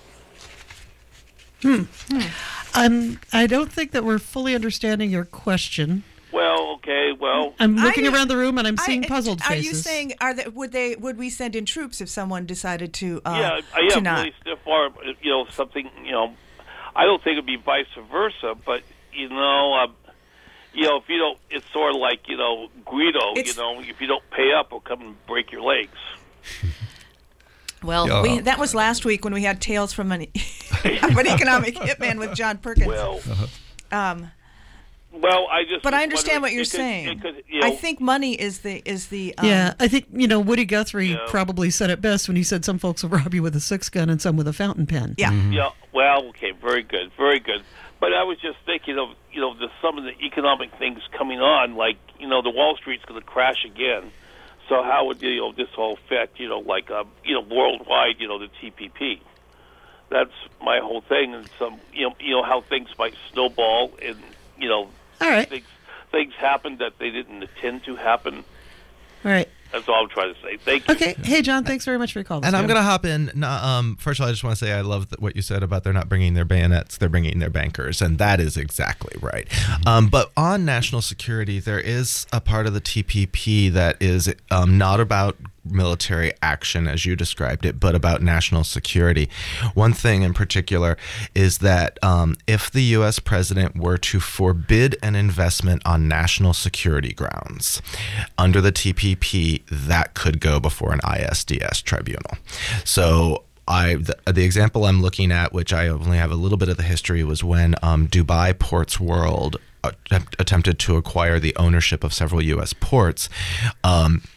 Hmm. Um, I don't think that we're fully understanding your question. Well, okay, well, I'm looking I- around the room and I'm seeing I- puzzled Are faces. you saying are that would they would we send in troops if someone decided to uh, yeah, I to have not? really stiff arm, you know, something, you know, I don't think it'd be vice versa, but, you know, um, you know, if you don't, it's sort of like, you know, Guido, It's- you know, if you don't pay up, it'll come and break your legs. Well, Yeah. we, that was last week when we had Tales from an, of an Economic Hitman with John Perkins. Well, um, well, I just. but I was understand what wondering you're because- saying. because, you know, I think money is the is the um, Yeah, I think, you know, Woody Guthrie Yeah. probably said it best when he said some folks will rob you with a six gun and some with a fountain pen. Yeah. Yeah. Well, okay. Very good. Very good. But I was just thinking of, you know, the, some of the economic things coming on, like, you know, the Wall Street's going to crash again. So how would, you know, this all affect, you know, like, uh, you know, worldwide, you know, the T P P? That's my whole thing. And some, you know, you know how things might snowball and, you know, all right. things, things happen that they didn't intend to happen. All right. That's all I'm trying to say. Thank you. Okay. Hey, John, thanks very much for your call. And I'm going to hop in. No, um, first of all, I just want to say I love th- what you said about they're not bringing their bayonets, they're bringing their bankers. And that is exactly right. Um, but on national security, there is a part of the T P P that is um, not about military action, as you described it, but about national security. One thing in particular is that um, if the U S president were to forbid an investment on national security grounds under the T P P, that could go before an I S D S tribunal. So I, the, the example I'm looking at, which I only have a little bit of the history, was when um, Dubai Ports World attempt, attempted to acquire the ownership of several U S ports. Um,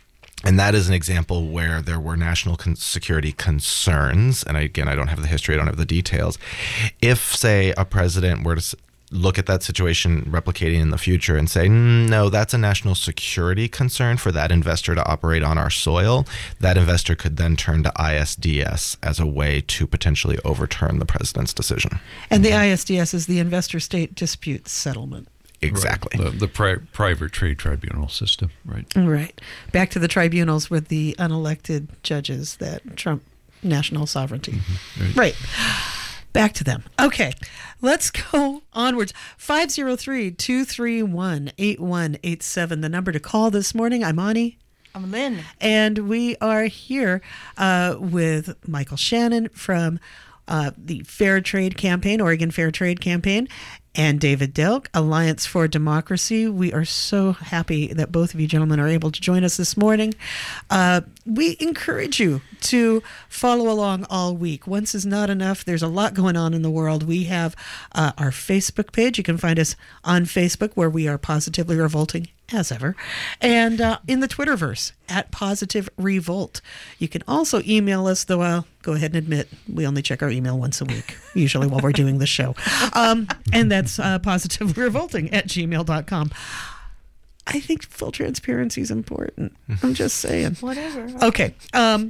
And that is an example where there were national con- security concerns. And I, again, I don't have the history, I don't have the details. If, say, a president were to s- look at that situation replicating in the future and say, no, that's a national security concern for that investor to operate on our soil, that investor could then turn to I S D S as a way to potentially overturn the president's decision. And the I S D S is the Investor State Dispute Settlement. Exactly. Right. The, the pri- private trade tribunal system, right? Right. Back to the tribunals with the unelected judges that trump national sovereignty. Mm-hmm. Right. Right. Back to them. Okay, let's go onwards. five oh three, two three one, eight one eight seven, the number to call this morning. I'm Ani. I'm Lynn. And we are here uh, with Michael Shannon from uh, the Fair Trade Campaign, Oregon Fair Trade Campaign, and David Delk, Alliance for Democracy. We are so happy that both of you gentlemen are able to join us this morning. Uh, we encourage you to follow along all week. Once is not enough. There's a lot going on in the world. We have uh, our Facebook page. You can find us on Facebook, where we are Positively Revolting, as ever, and uh, in the Twitterverse at Positive Revolt. You can also email us, though I'll go ahead and admit we only check our email once a week, usually while we're doing the show. Um, and that's uh, positively revolting at gmail dot com. I think full transparency is important. I'm just saying. Whatever. Okay. Um,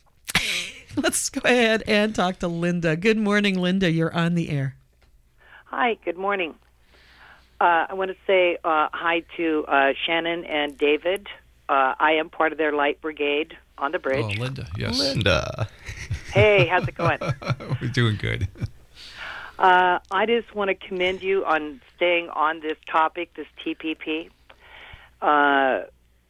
let's go ahead and talk to Linda. Good morning, Linda. You're on the air. Hi, good morning. Uh, I want to say uh, hi to uh, Shannon and David. Uh, I am part of their Light Brigade on the bridge. Oh, Linda, yes. Linda. Hey, how's it going? We're doing good. Uh, I just want to commend you on staying on this topic, this T P P. Uh,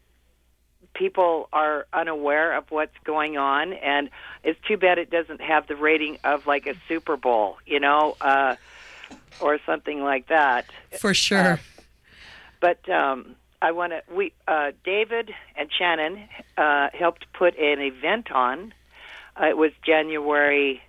people are unaware of what's going on, and it's too bad it doesn't have the rating of like a Super Bowl, you know, uh, or something like that. For sure. Uh, but um, I want to. We uh, David and Shannon uh, helped put an event on. Uh, it was January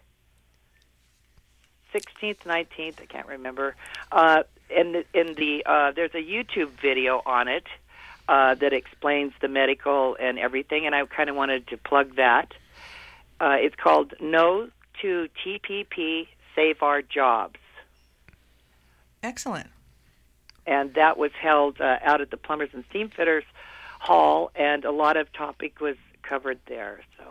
sixteenth, nineteenth. I can't remember. Uh, in the, in the uh, there's a YouTube video on it uh, that explains the medical and everything, and I kind of wanted to plug that. Uh, it's called No to T P P, Save Our Jobs. Excellent. And that was held uh, out at the Plumbers and Steamfitters Hall, and a lot of topic was covered there. So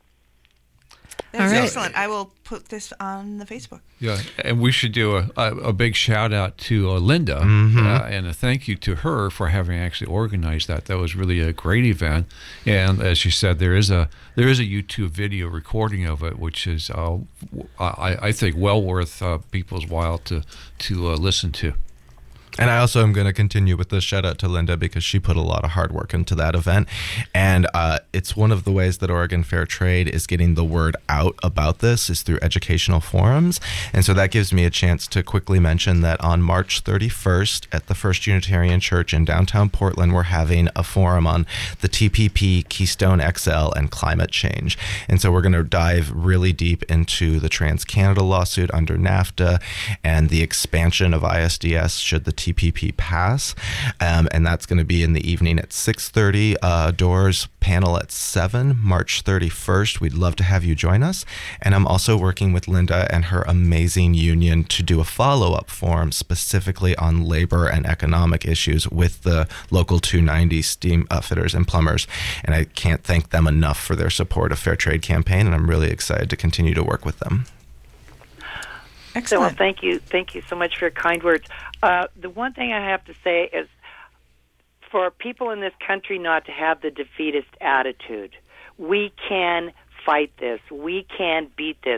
that's right. excellent. I will put this on the Facebook. Yeah, and we should do a, a, a big shout out to uh, Linda Mm-hmm. uh, and a thank you to her for having actually organized that. That was really a great event. And as you said, there is a there is a YouTube video recording of it, which is uh, I, I think well worth uh, people's while to to uh, listen to. And I also am going to continue with this shout out to Linda because she put a lot of hard work into that event. And uh, it's one of the ways that Oregon Fair Trade is getting the word out about this is through educational forums. And so that gives me a chance to quickly mention that on March thirty-first at the First Unitarian Church in downtown Portland, we're having a forum on the T P P, Keystone X L, and climate change. And so we're going to dive really deep into the Trans-Canada lawsuit under NAFTA and the expansion of I S D S should the T P P pass, um, and that's going to be in the evening at six thirty. Uh, doors panel at seven, March thirty-first. We'd love to have you join us. And I'm also working with Linda and her amazing union to do a follow-up forum specifically on labor and economic issues with the local two ninety steam uh, fitters and plumbers. And I can't thank them enough for their support of Fair Trade Campaign, and I'm really excited to continue to work with them. Excellent. So, well, thank you. Thank you so much for your kind words. Uh, the one thing I have to say is for people in this country not to have the defeatist attitude. We can fight this. We can beat this.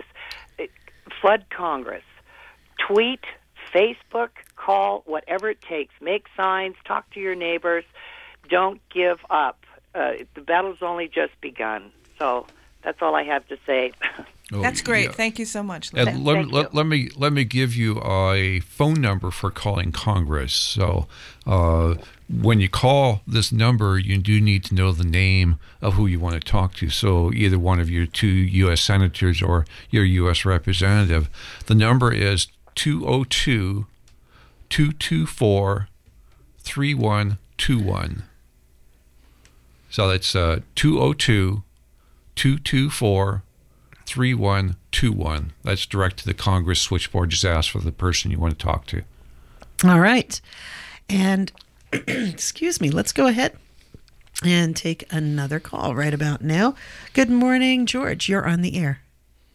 Flood Congress. Tweet, Facebook, call, whatever it takes. Make signs. Talk to your neighbors. Don't give up. Uh, the battle's only just begun. So that's all I have to say. Oh, That's great. yeah. Thank you so much. And Linda. let, Thank let, let me let me give you a phone number for calling Congress. So uh, when you call this number, you do need to know the name of who you want to talk to. So either one of your two U S senators or your U S representative. The number is two oh two, two two four, three one two one. So that's uh, two oh two, two two four, three one two one. That's direct to the Congress switchboard. Just ask for the person you want to talk to. All right. And, excuse me, let's go ahead and take another call right about now. Good morning, George. You're on the air.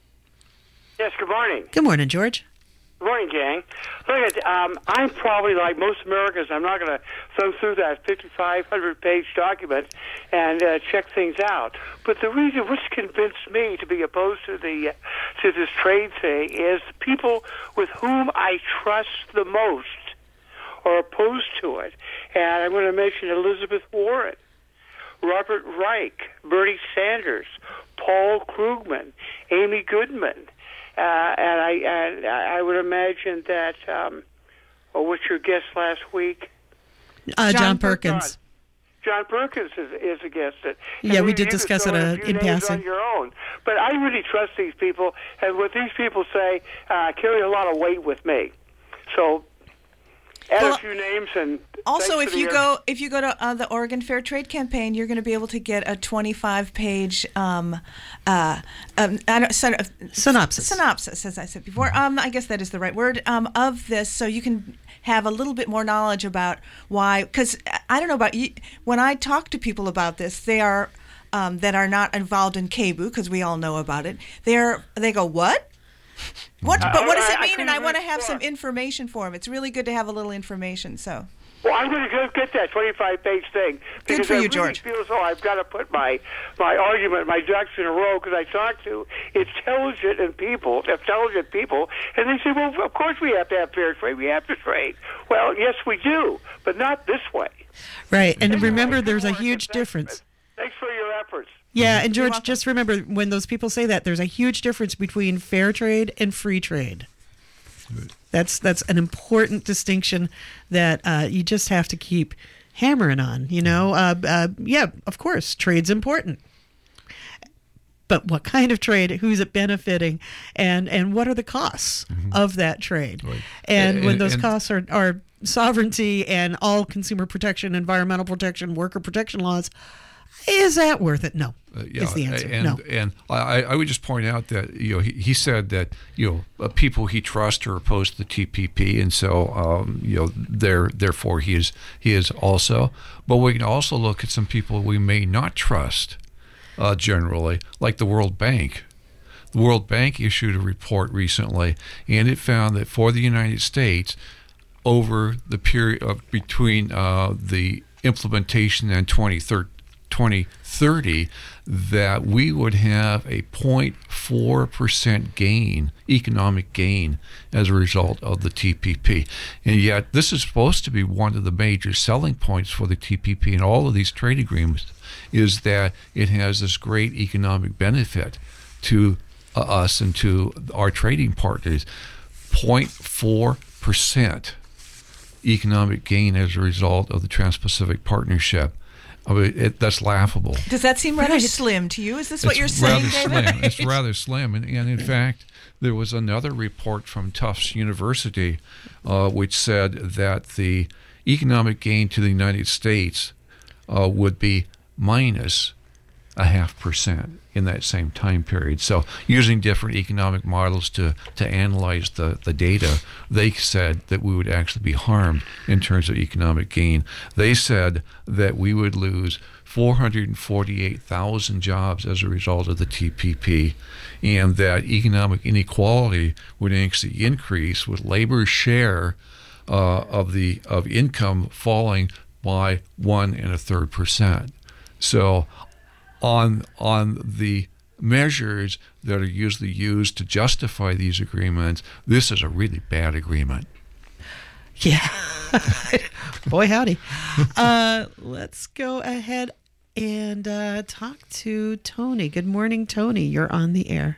Yes, good morning. Good morning, George. Good morning, gang. Look at, um, I'm probably like most Americans. I'm not going to thumb through that fifty-five hundred page document and uh, check things out. But the reason which convinced me to be opposed to the uh, to this trade thing is the people with whom I trust the most are opposed to it. And I'm going to mention Elizabeth Warren, Robert Reich, Bernie Sanders, Paul Krugman, Amy Goodman. Uh, and I and I would imagine that, um, oh, what's your guest last week? Uh, John, John Perkins. John Perkins is, is against it. And yeah, we you, did you discuss it uh, in passing. On your own. But I really trust these people, and what these people say uh, carry a lot of weight with me. So add well, a few names and also if you air. go if you go to uh, the Oregon Fair Trade Campaign, you're going to be able to get a twenty-five page um, uh, um, I don't, son, uh, synopsis. Synopsis, as I said before. Um, I guess that is the right word um, of this, so you can have a little bit more knowledge about why. Because I don't know about you, when I talk to people about this, they are um, that are not involved in K B U, because we all know about it. They're they go what. What? But what does it mean? And I want to have some information for them. It's really good to have a little information. So. Well, I'm going to go get that twenty-five page thing because good for you, I really George. feel as though I've got to put my my argument, my ducks in a row, because I talk to intelligent and people, intelligent people, and they say, "Well, of course we have to have fair trade. We have to trade." Well, yes, we do, but not this way. Right, and remember, there's a huge difference. Thanks for your efforts. Yeah, and George, just remember, when those people say that, there's a huge difference between fair trade and free trade. That's that's an important distinction that uh, you just have to keep hammering on. You know, uh, uh, yeah, of course, trade's important. But what kind of trade? Who's it benefiting? And and what are the costs mm-hmm. of that trade? Right. And, and when those and, costs are, are sovereignty and all consumer protection, environmental protection, worker protection laws, is that worth it? No. Uh, yeah, is the answer. And, no. And I, I would just point out that you know he, he said that you know uh, people he trusts are opposed to the T P P, and so um, you know there therefore he is he is also. But we can also look at some people we may not trust uh, generally, like the World Bank. The World Bank issued a report recently, and it found that for the United States, over the period of between uh, the implementation and twenty thirty, that we would have a zero point four percent gain, economic gain, as a result of the T P P. And yet this is supposed to be one of the major selling points for the T P P and all of these trade agreements, is that it has this great economic benefit to uh, us and to our trading partners. zero point four percent economic gain as a result of the Trans-Pacific Partnership. I mean, it, that's laughable. Does that seem rather right. slim to you? Is this what it's you're saying, rather David? Slim. It's rather slim. And, and in fact, there was another report from Tufts University uh, which said that the economic gain to the United States uh, would be minus a half percent in that same time period. So using different economic models to, to analyze the, the data, they said that we would actually be harmed in terms of economic gain. They said that we would lose four hundred forty-eight thousand jobs as a result of the T P P, and that economic inequality would actually increase with labor share uh, of the of income falling by one and a third percent. So on on the measures that are usually used to justify these agreements, this is a really bad agreement. Yeah. Boy, howdy. Uh, let's go ahead and uh, talk to Tony. Good morning, Tony. You're on the air.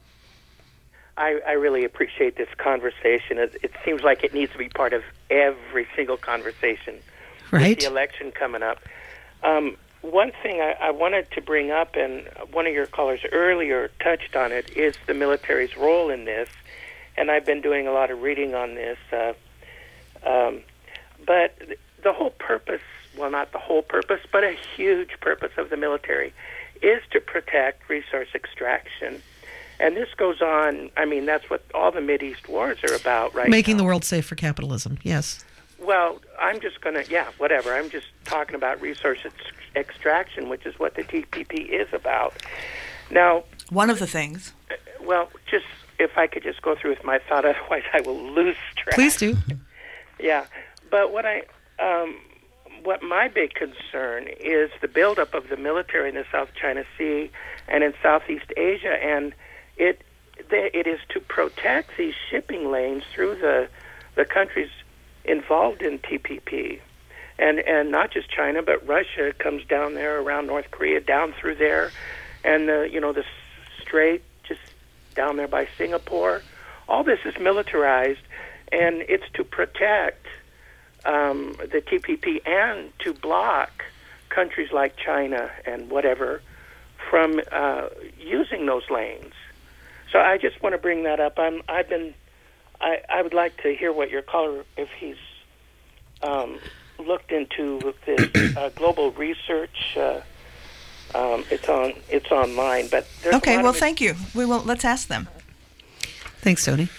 I, I really appreciate this conversation. It, it seems like it needs to be part of every single conversation. Right. With the election coming up. Um, One thing I, I wanted to bring up, and one of your callers earlier touched on it, is the military's role in this. And I've been doing a lot of reading on this. Uh, um, but the whole purpose, well, not the whole purpose, but a huge purpose of the military, is to protect resource extraction. And this goes on, I mean, that's what all the Mideast wars are about right Making now. the world safe for capitalism, yes. Well, I'm just going to, yeah, whatever. I'm just talking about resource ex- extraction, which is what the T P P is about. Now, one of the things. Uh, well, just if I could just go through with my thought, otherwise I will lose track. Please do. Yeah, but what I, um, what my big concern is the buildup of the military in the South China Sea and in Southeast Asia, and it, they, it is to protect these shipping lanes through the the countries involved in T P P, and and not just China, but Russia comes down there around North Korea, down through there, and the you know the Strait just down there by Singapore. All this is militarized, and it's to protect um, the T P P and to block countries like China and whatever from uh, using those lanes. So I just want to bring that up. I'm I've been. I, I would like to hear what your caller, if he's um, looked into this uh, global research. Uh, um, it's on. It's online, but there's okay. A lot Well, of it. thank you. We will. Let's ask them. Thanks, Tony.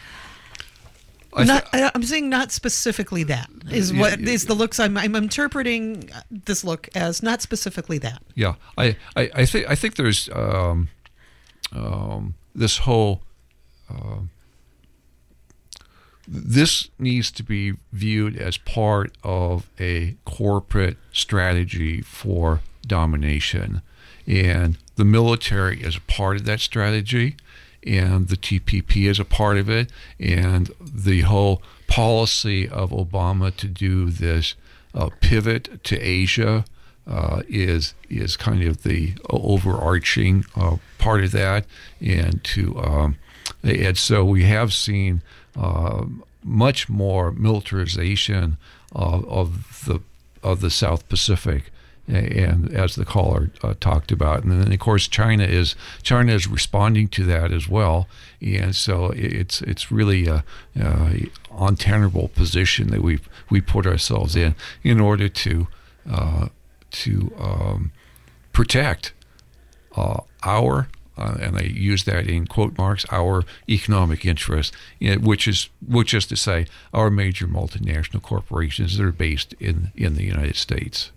I Not, I, I'm saying not specifically that is Yeah, what yeah, is the looks. I'm I'm interpreting this look as not specifically that. Yeah, I, I, I think I think there's um, um, this whole. Uh, This needs to be viewed as part of a corporate strategy for domination. And the military is a part of that strategy, and the T P P is a part of it, and the whole policy of Obama to do this uh, pivot to Asia uh, is is kind of the overarching uh, part of that. And to um, and so we have seen Uh, much more militarization of, of the of the South Pacific, and as the caller uh, talked about, and then of course China is China is responding to that as well, and so it's it's really a, a untenable position that we we put ourselves in in order to uh, to um, protect uh, our. Uh, and I use that in quote marks, our economic interests, you know, which is which is to say our major multinational corporations that are based in, in the United States.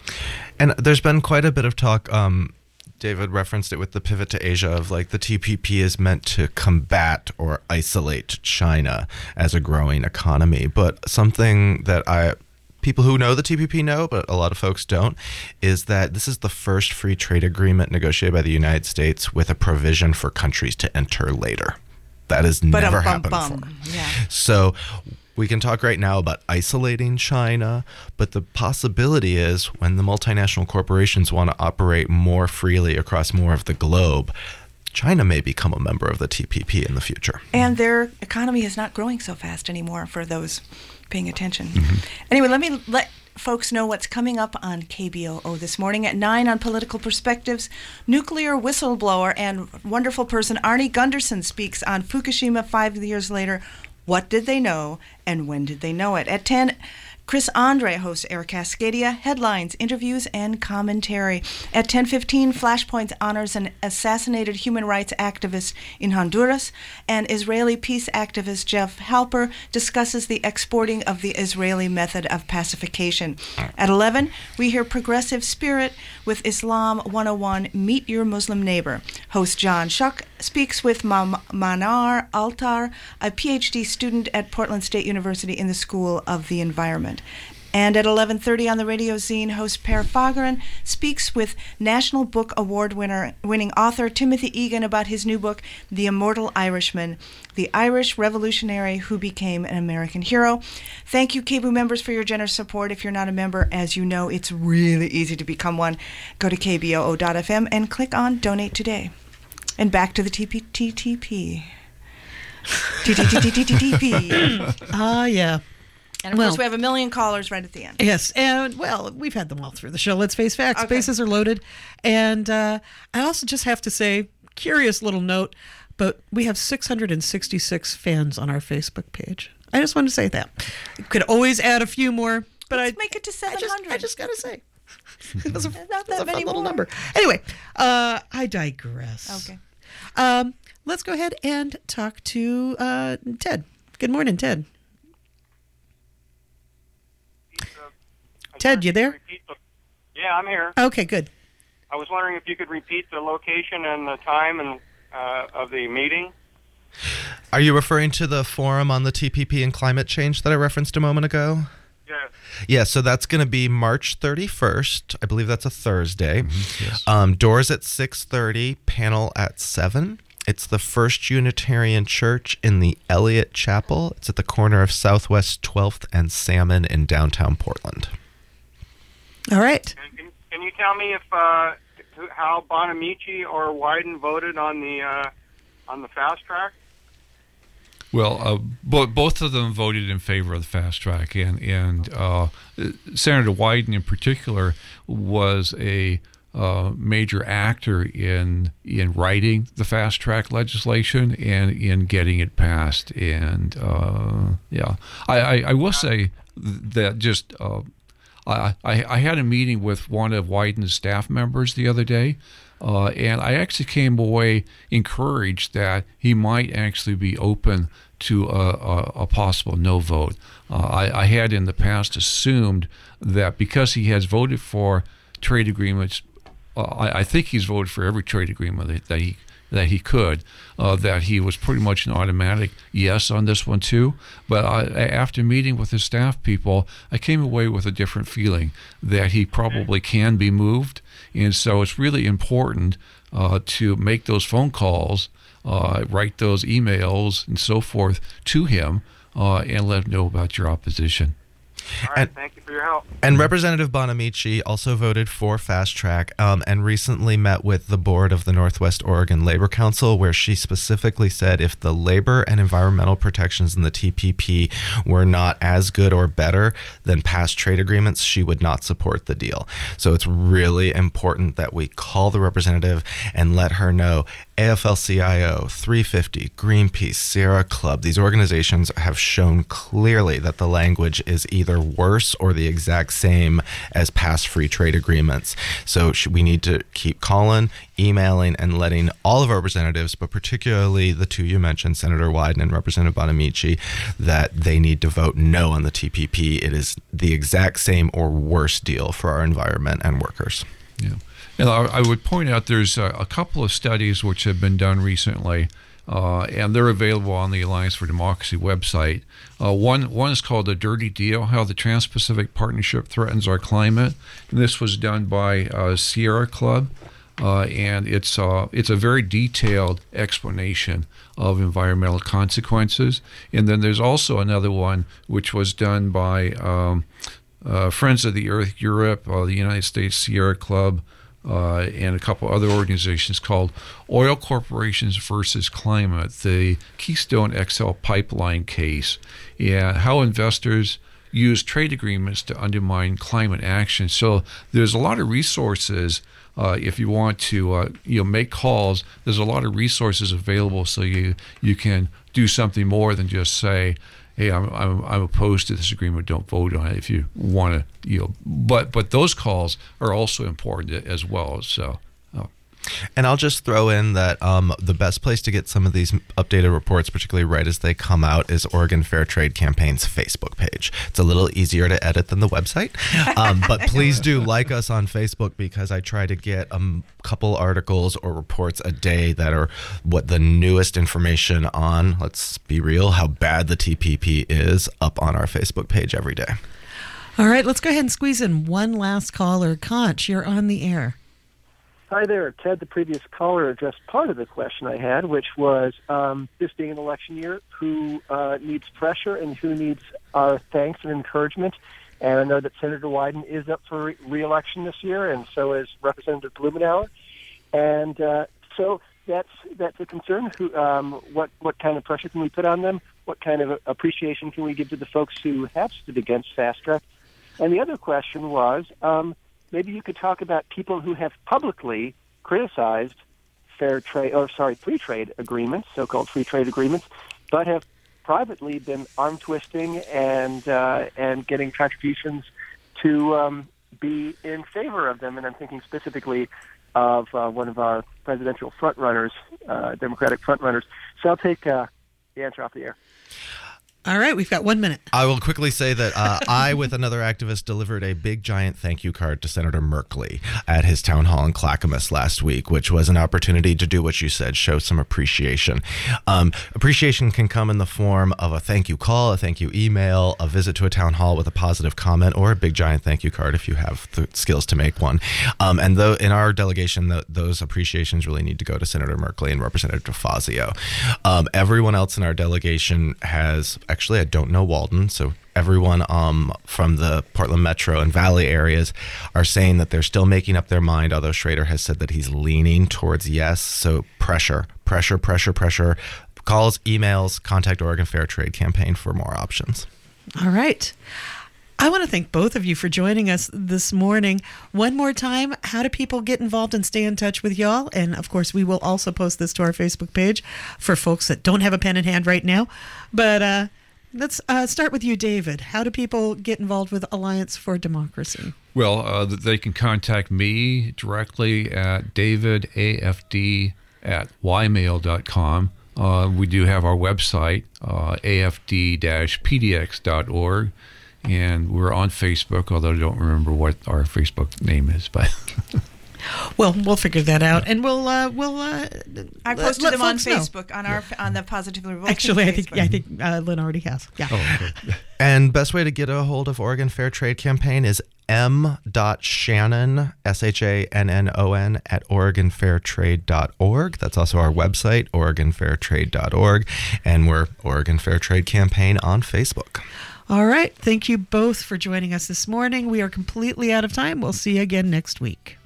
And there's been quite a bit of talk, um, David referenced it with the pivot to Asia, of like the T P P is meant to combat or isolate China as a growing economy. But something that I... people who know the T P P know, but a lot of folks don't, is that this is the first free trade agreement negotiated by the United States with a provision for countries to enter later. That has But never um, bum, happened bum. before. Yeah. So we can talk right now about isolating China, but the possibility is when the multinational corporations want to operate more freely across more of the globe, China may become a member of the T P P in the future. And their economy is not growing so fast anymore for those paying attention. Mm-hmm. Anyway, let me let folks know what's coming up on K B O O this morning at nine on Political Perspectives. Nuclear whistleblower and wonderful person Arnie Gunderson speaks on Fukushima five years later. What did they know and when did they know it? At ten, Chris Andre hosts Air Cascadia, headlines, interviews, and commentary. At ten fifteen, Flashpoint honors an assassinated human rights activist in Honduras, and Israeli peace activist Jeff Halper discusses the exporting of the Israeli method of pacification. At eleven, we hear Progressive Spirit with Islam one oh one, Meet Your Muslim Neighbor. Host John Shuck speaks with Ma- Manar Altar, a P H D student at Portland State University in the School of the Environment. And at eleven thirty on the Radio Zine, host Per Fageron speaks with National Book Award winner, winning author Timothy Egan about his new book, The Immortal Irishman, the Irish revolutionary who became an American hero. Thank you, K B O O members, for your generous support. If you're not a member, as you know, it's really easy to become one. Go to k b o o dot f m and click on Donate Today. And back to the T P T T P. T T T T T T P. Ah, yeah. And of Well- course, we have a million callers right at the end. Yes, and well, we've had them all through the show. Let's face facts. Okay. Bases are loaded. And uh, I also just have to say, curious little note, but we have six hundred sixty-six fans on our Facebook page. I just want to say that. You could always add a few more. but Let's I make it to seven hundred. I just, I just gotta say, it was a, not it was that a many fun little more. number. Anyway, uh, I digress. Okay. Um, let's go ahead and talk to uh, Ted. Good morning, Ted. Ted, you there? Yeah, I'm here. Okay, good. I was wondering if you could repeat the location and the time and uh, of the meeting. Are you referring to the forum on the T P P and climate change that I referenced a moment ago? Yes. Yeah, so that's going to be March thirty-first. I believe that's a Thursday. Mm-hmm, yes. Um, doors at six thirty, panel at seven. It's the First Unitarian Church in the Elliott Chapel. It's at the corner of Southwest twelfth and Salmon in downtown Portland. All right. And can, can you tell me if uh, who- how Bonamici or Wyden voted on the uh, on the fast track? Well, uh, bo- both of them voted in favor of the fast track, and and uh, Senator Wyden in particular was a uh, major actor in in writing the fast track legislation and in getting it passed. And uh, yeah, I, I, I will say that just uh, I, I I had a meeting with one of Wyden's staff members the other day. Uh, and I actually came away encouraged that he might actually be open to a, a, a possible no vote. Uh, I, I had in the past assumed that because he has voted for trade agreements, uh, I, I think he's voted for every trade agreement that, that he that he could, uh, that he was pretty much an automatic yes on this one too. But I, after meeting with his staff people, I came away with a different feeling that he probably can be moved. And so it's really important uh, to make those phone calls, uh, write those emails and so forth to him uh, and let him know about your opposition. All right, thank you for your help. And Representative Bonamici also voted for Fast Track um, and recently met with the board of the Northwest Oregon Labor Council, where she specifically said if the labor and environmental protections in the T P P were not as good or better than past trade agreements, she would not support the deal. So it's really important that we call the representative and let her know A F L C I O, three fifty, Greenpeace, Sierra Club, these organizations have shown clearly that the language is either worse or the exact same as past free trade agreements. So we need to keep calling, emailing, and letting all of our representatives, but particularly the two you mentioned, Senator Wyden and Representative Bonamici, that they need to vote no on the T P P. It is the exact same or worse deal for our environment and workers. Yeah. And I, I would point out there's a, a couple of studies which have been done recently, uh, and they're available on the Alliance for Democracy website. Uh, one one is called The Dirty Deal, How the Trans-Pacific Partnership Threatens Our Climate. And this was done by uh, Sierra Club, uh, and it's, uh, it's a very detailed explanation of environmental consequences. And then there's also another one which was done by um, uh, Friends of the Earth Europe, uh, the United States Sierra Club, Uh, and a couple other organizations called Oil Corporations versus Climate, the Keystone X L pipeline case, and how investors use trade agreements to undermine climate action. So there's a lot of resources. Uh, if you want to uh, you know, make calls, there's a lot of resources available so you, you can do something more than just say, hey, I'm, I'm I'm opposed to this agreement. Don't vote on it if you want to, you know. But but those calls are also important as well. So. Oh. And I'll just throw in that um, the best place to get some of these updated reports, particularly right as they come out, is Oregon Fair Trade Campaign's Facebook page. It's a little easier to edit than the website. Um, but please do like us on Facebook, because I try to get a couple articles or reports a day that are what the newest information on, let's be real, how bad the T P P is, up on our Facebook page every day. All right, let's go ahead and squeeze in one last caller. Conch, you're on the air. Hi there. Ted, the previous caller addressed part of the question I had, which was um, this being an election year, who uh, needs pressure and who needs our thanks and encouragement. And I know that Senator Wyden is up for re- re-election this year, and so is Representative Blumenauer. And uh, so that's that's a concern. Who, um, what, what kind of pressure can we put on them? What kind of appreciation can we give to the folks who have stood against Fast Track? And the other question was, um, maybe you could talk about people who have publicly criticized fair trade, or sorry, free trade agreements, so-called free trade agreements, but have privately been arm twisting and uh, and getting contributions to um, be in favor of them. And I'm thinking specifically of uh, one of our presidential frontrunners, uh, Democratic frontrunners. So I'll take uh, the answer off the air. All right, we've got one minute. I will quickly say that uh, I, with another activist, delivered a big, giant thank you card to Senator Merkley at his town hall in Clackamas last week, which was an opportunity to do what you said, show some appreciation. Um, appreciation can come in the form of a thank you call, a thank you email, a visit to a town hall with a positive comment, or a big, giant thank you card if you have the skills to make one. Um, and though in our delegation, the, those appreciations really need to go to Senator Merkley and Representative DeFazio. Um, everyone else in our delegation has... Actually, I don't know Walden, so everyone um, from the Portland Metro and Valley areas are saying that they're still making up their mind, although Schrader has said that he's leaning towards yes. So pressure, pressure, pressure, pressure. Calls, emails, contact Oregon Fair Trade Campaign for more options. All right. I want to thank both of you for joining us this morning. One more time, how do people get involved and stay in touch with y'all? And of course, we will also post this to our Facebook page for folks that don't have a pen in hand right now. But uh, let's uh, start with you, David. How do people get involved with Alliance for Democracy? Well, uh, they can contact me directly at davidafd at ymail dot com. Uh, we do have our website, uh, a f d dash p d x dot org. And we're on Facebook, although I don't remember what our Facebook name is. But well, we'll figure that out, and we'll uh, we'll. Uh, I posted them on Facebook know. on our on the Positively Revolting. Actually, I think Facebook. I think uh, Lynn already has. Yeah. Oh, okay. And best way to get a hold of Oregon Fair Trade Campaign is m dot shannon s h a n n o n at oregon fair trade dot org. That's also our website, oregon fair trade dot org, and we're Oregon Fair Trade Campaign on Facebook. All right. Thank you both for joining us this morning. We are completely out of time. We'll see you again next week.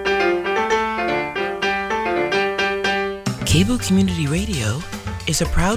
Cable Community Radio is a proud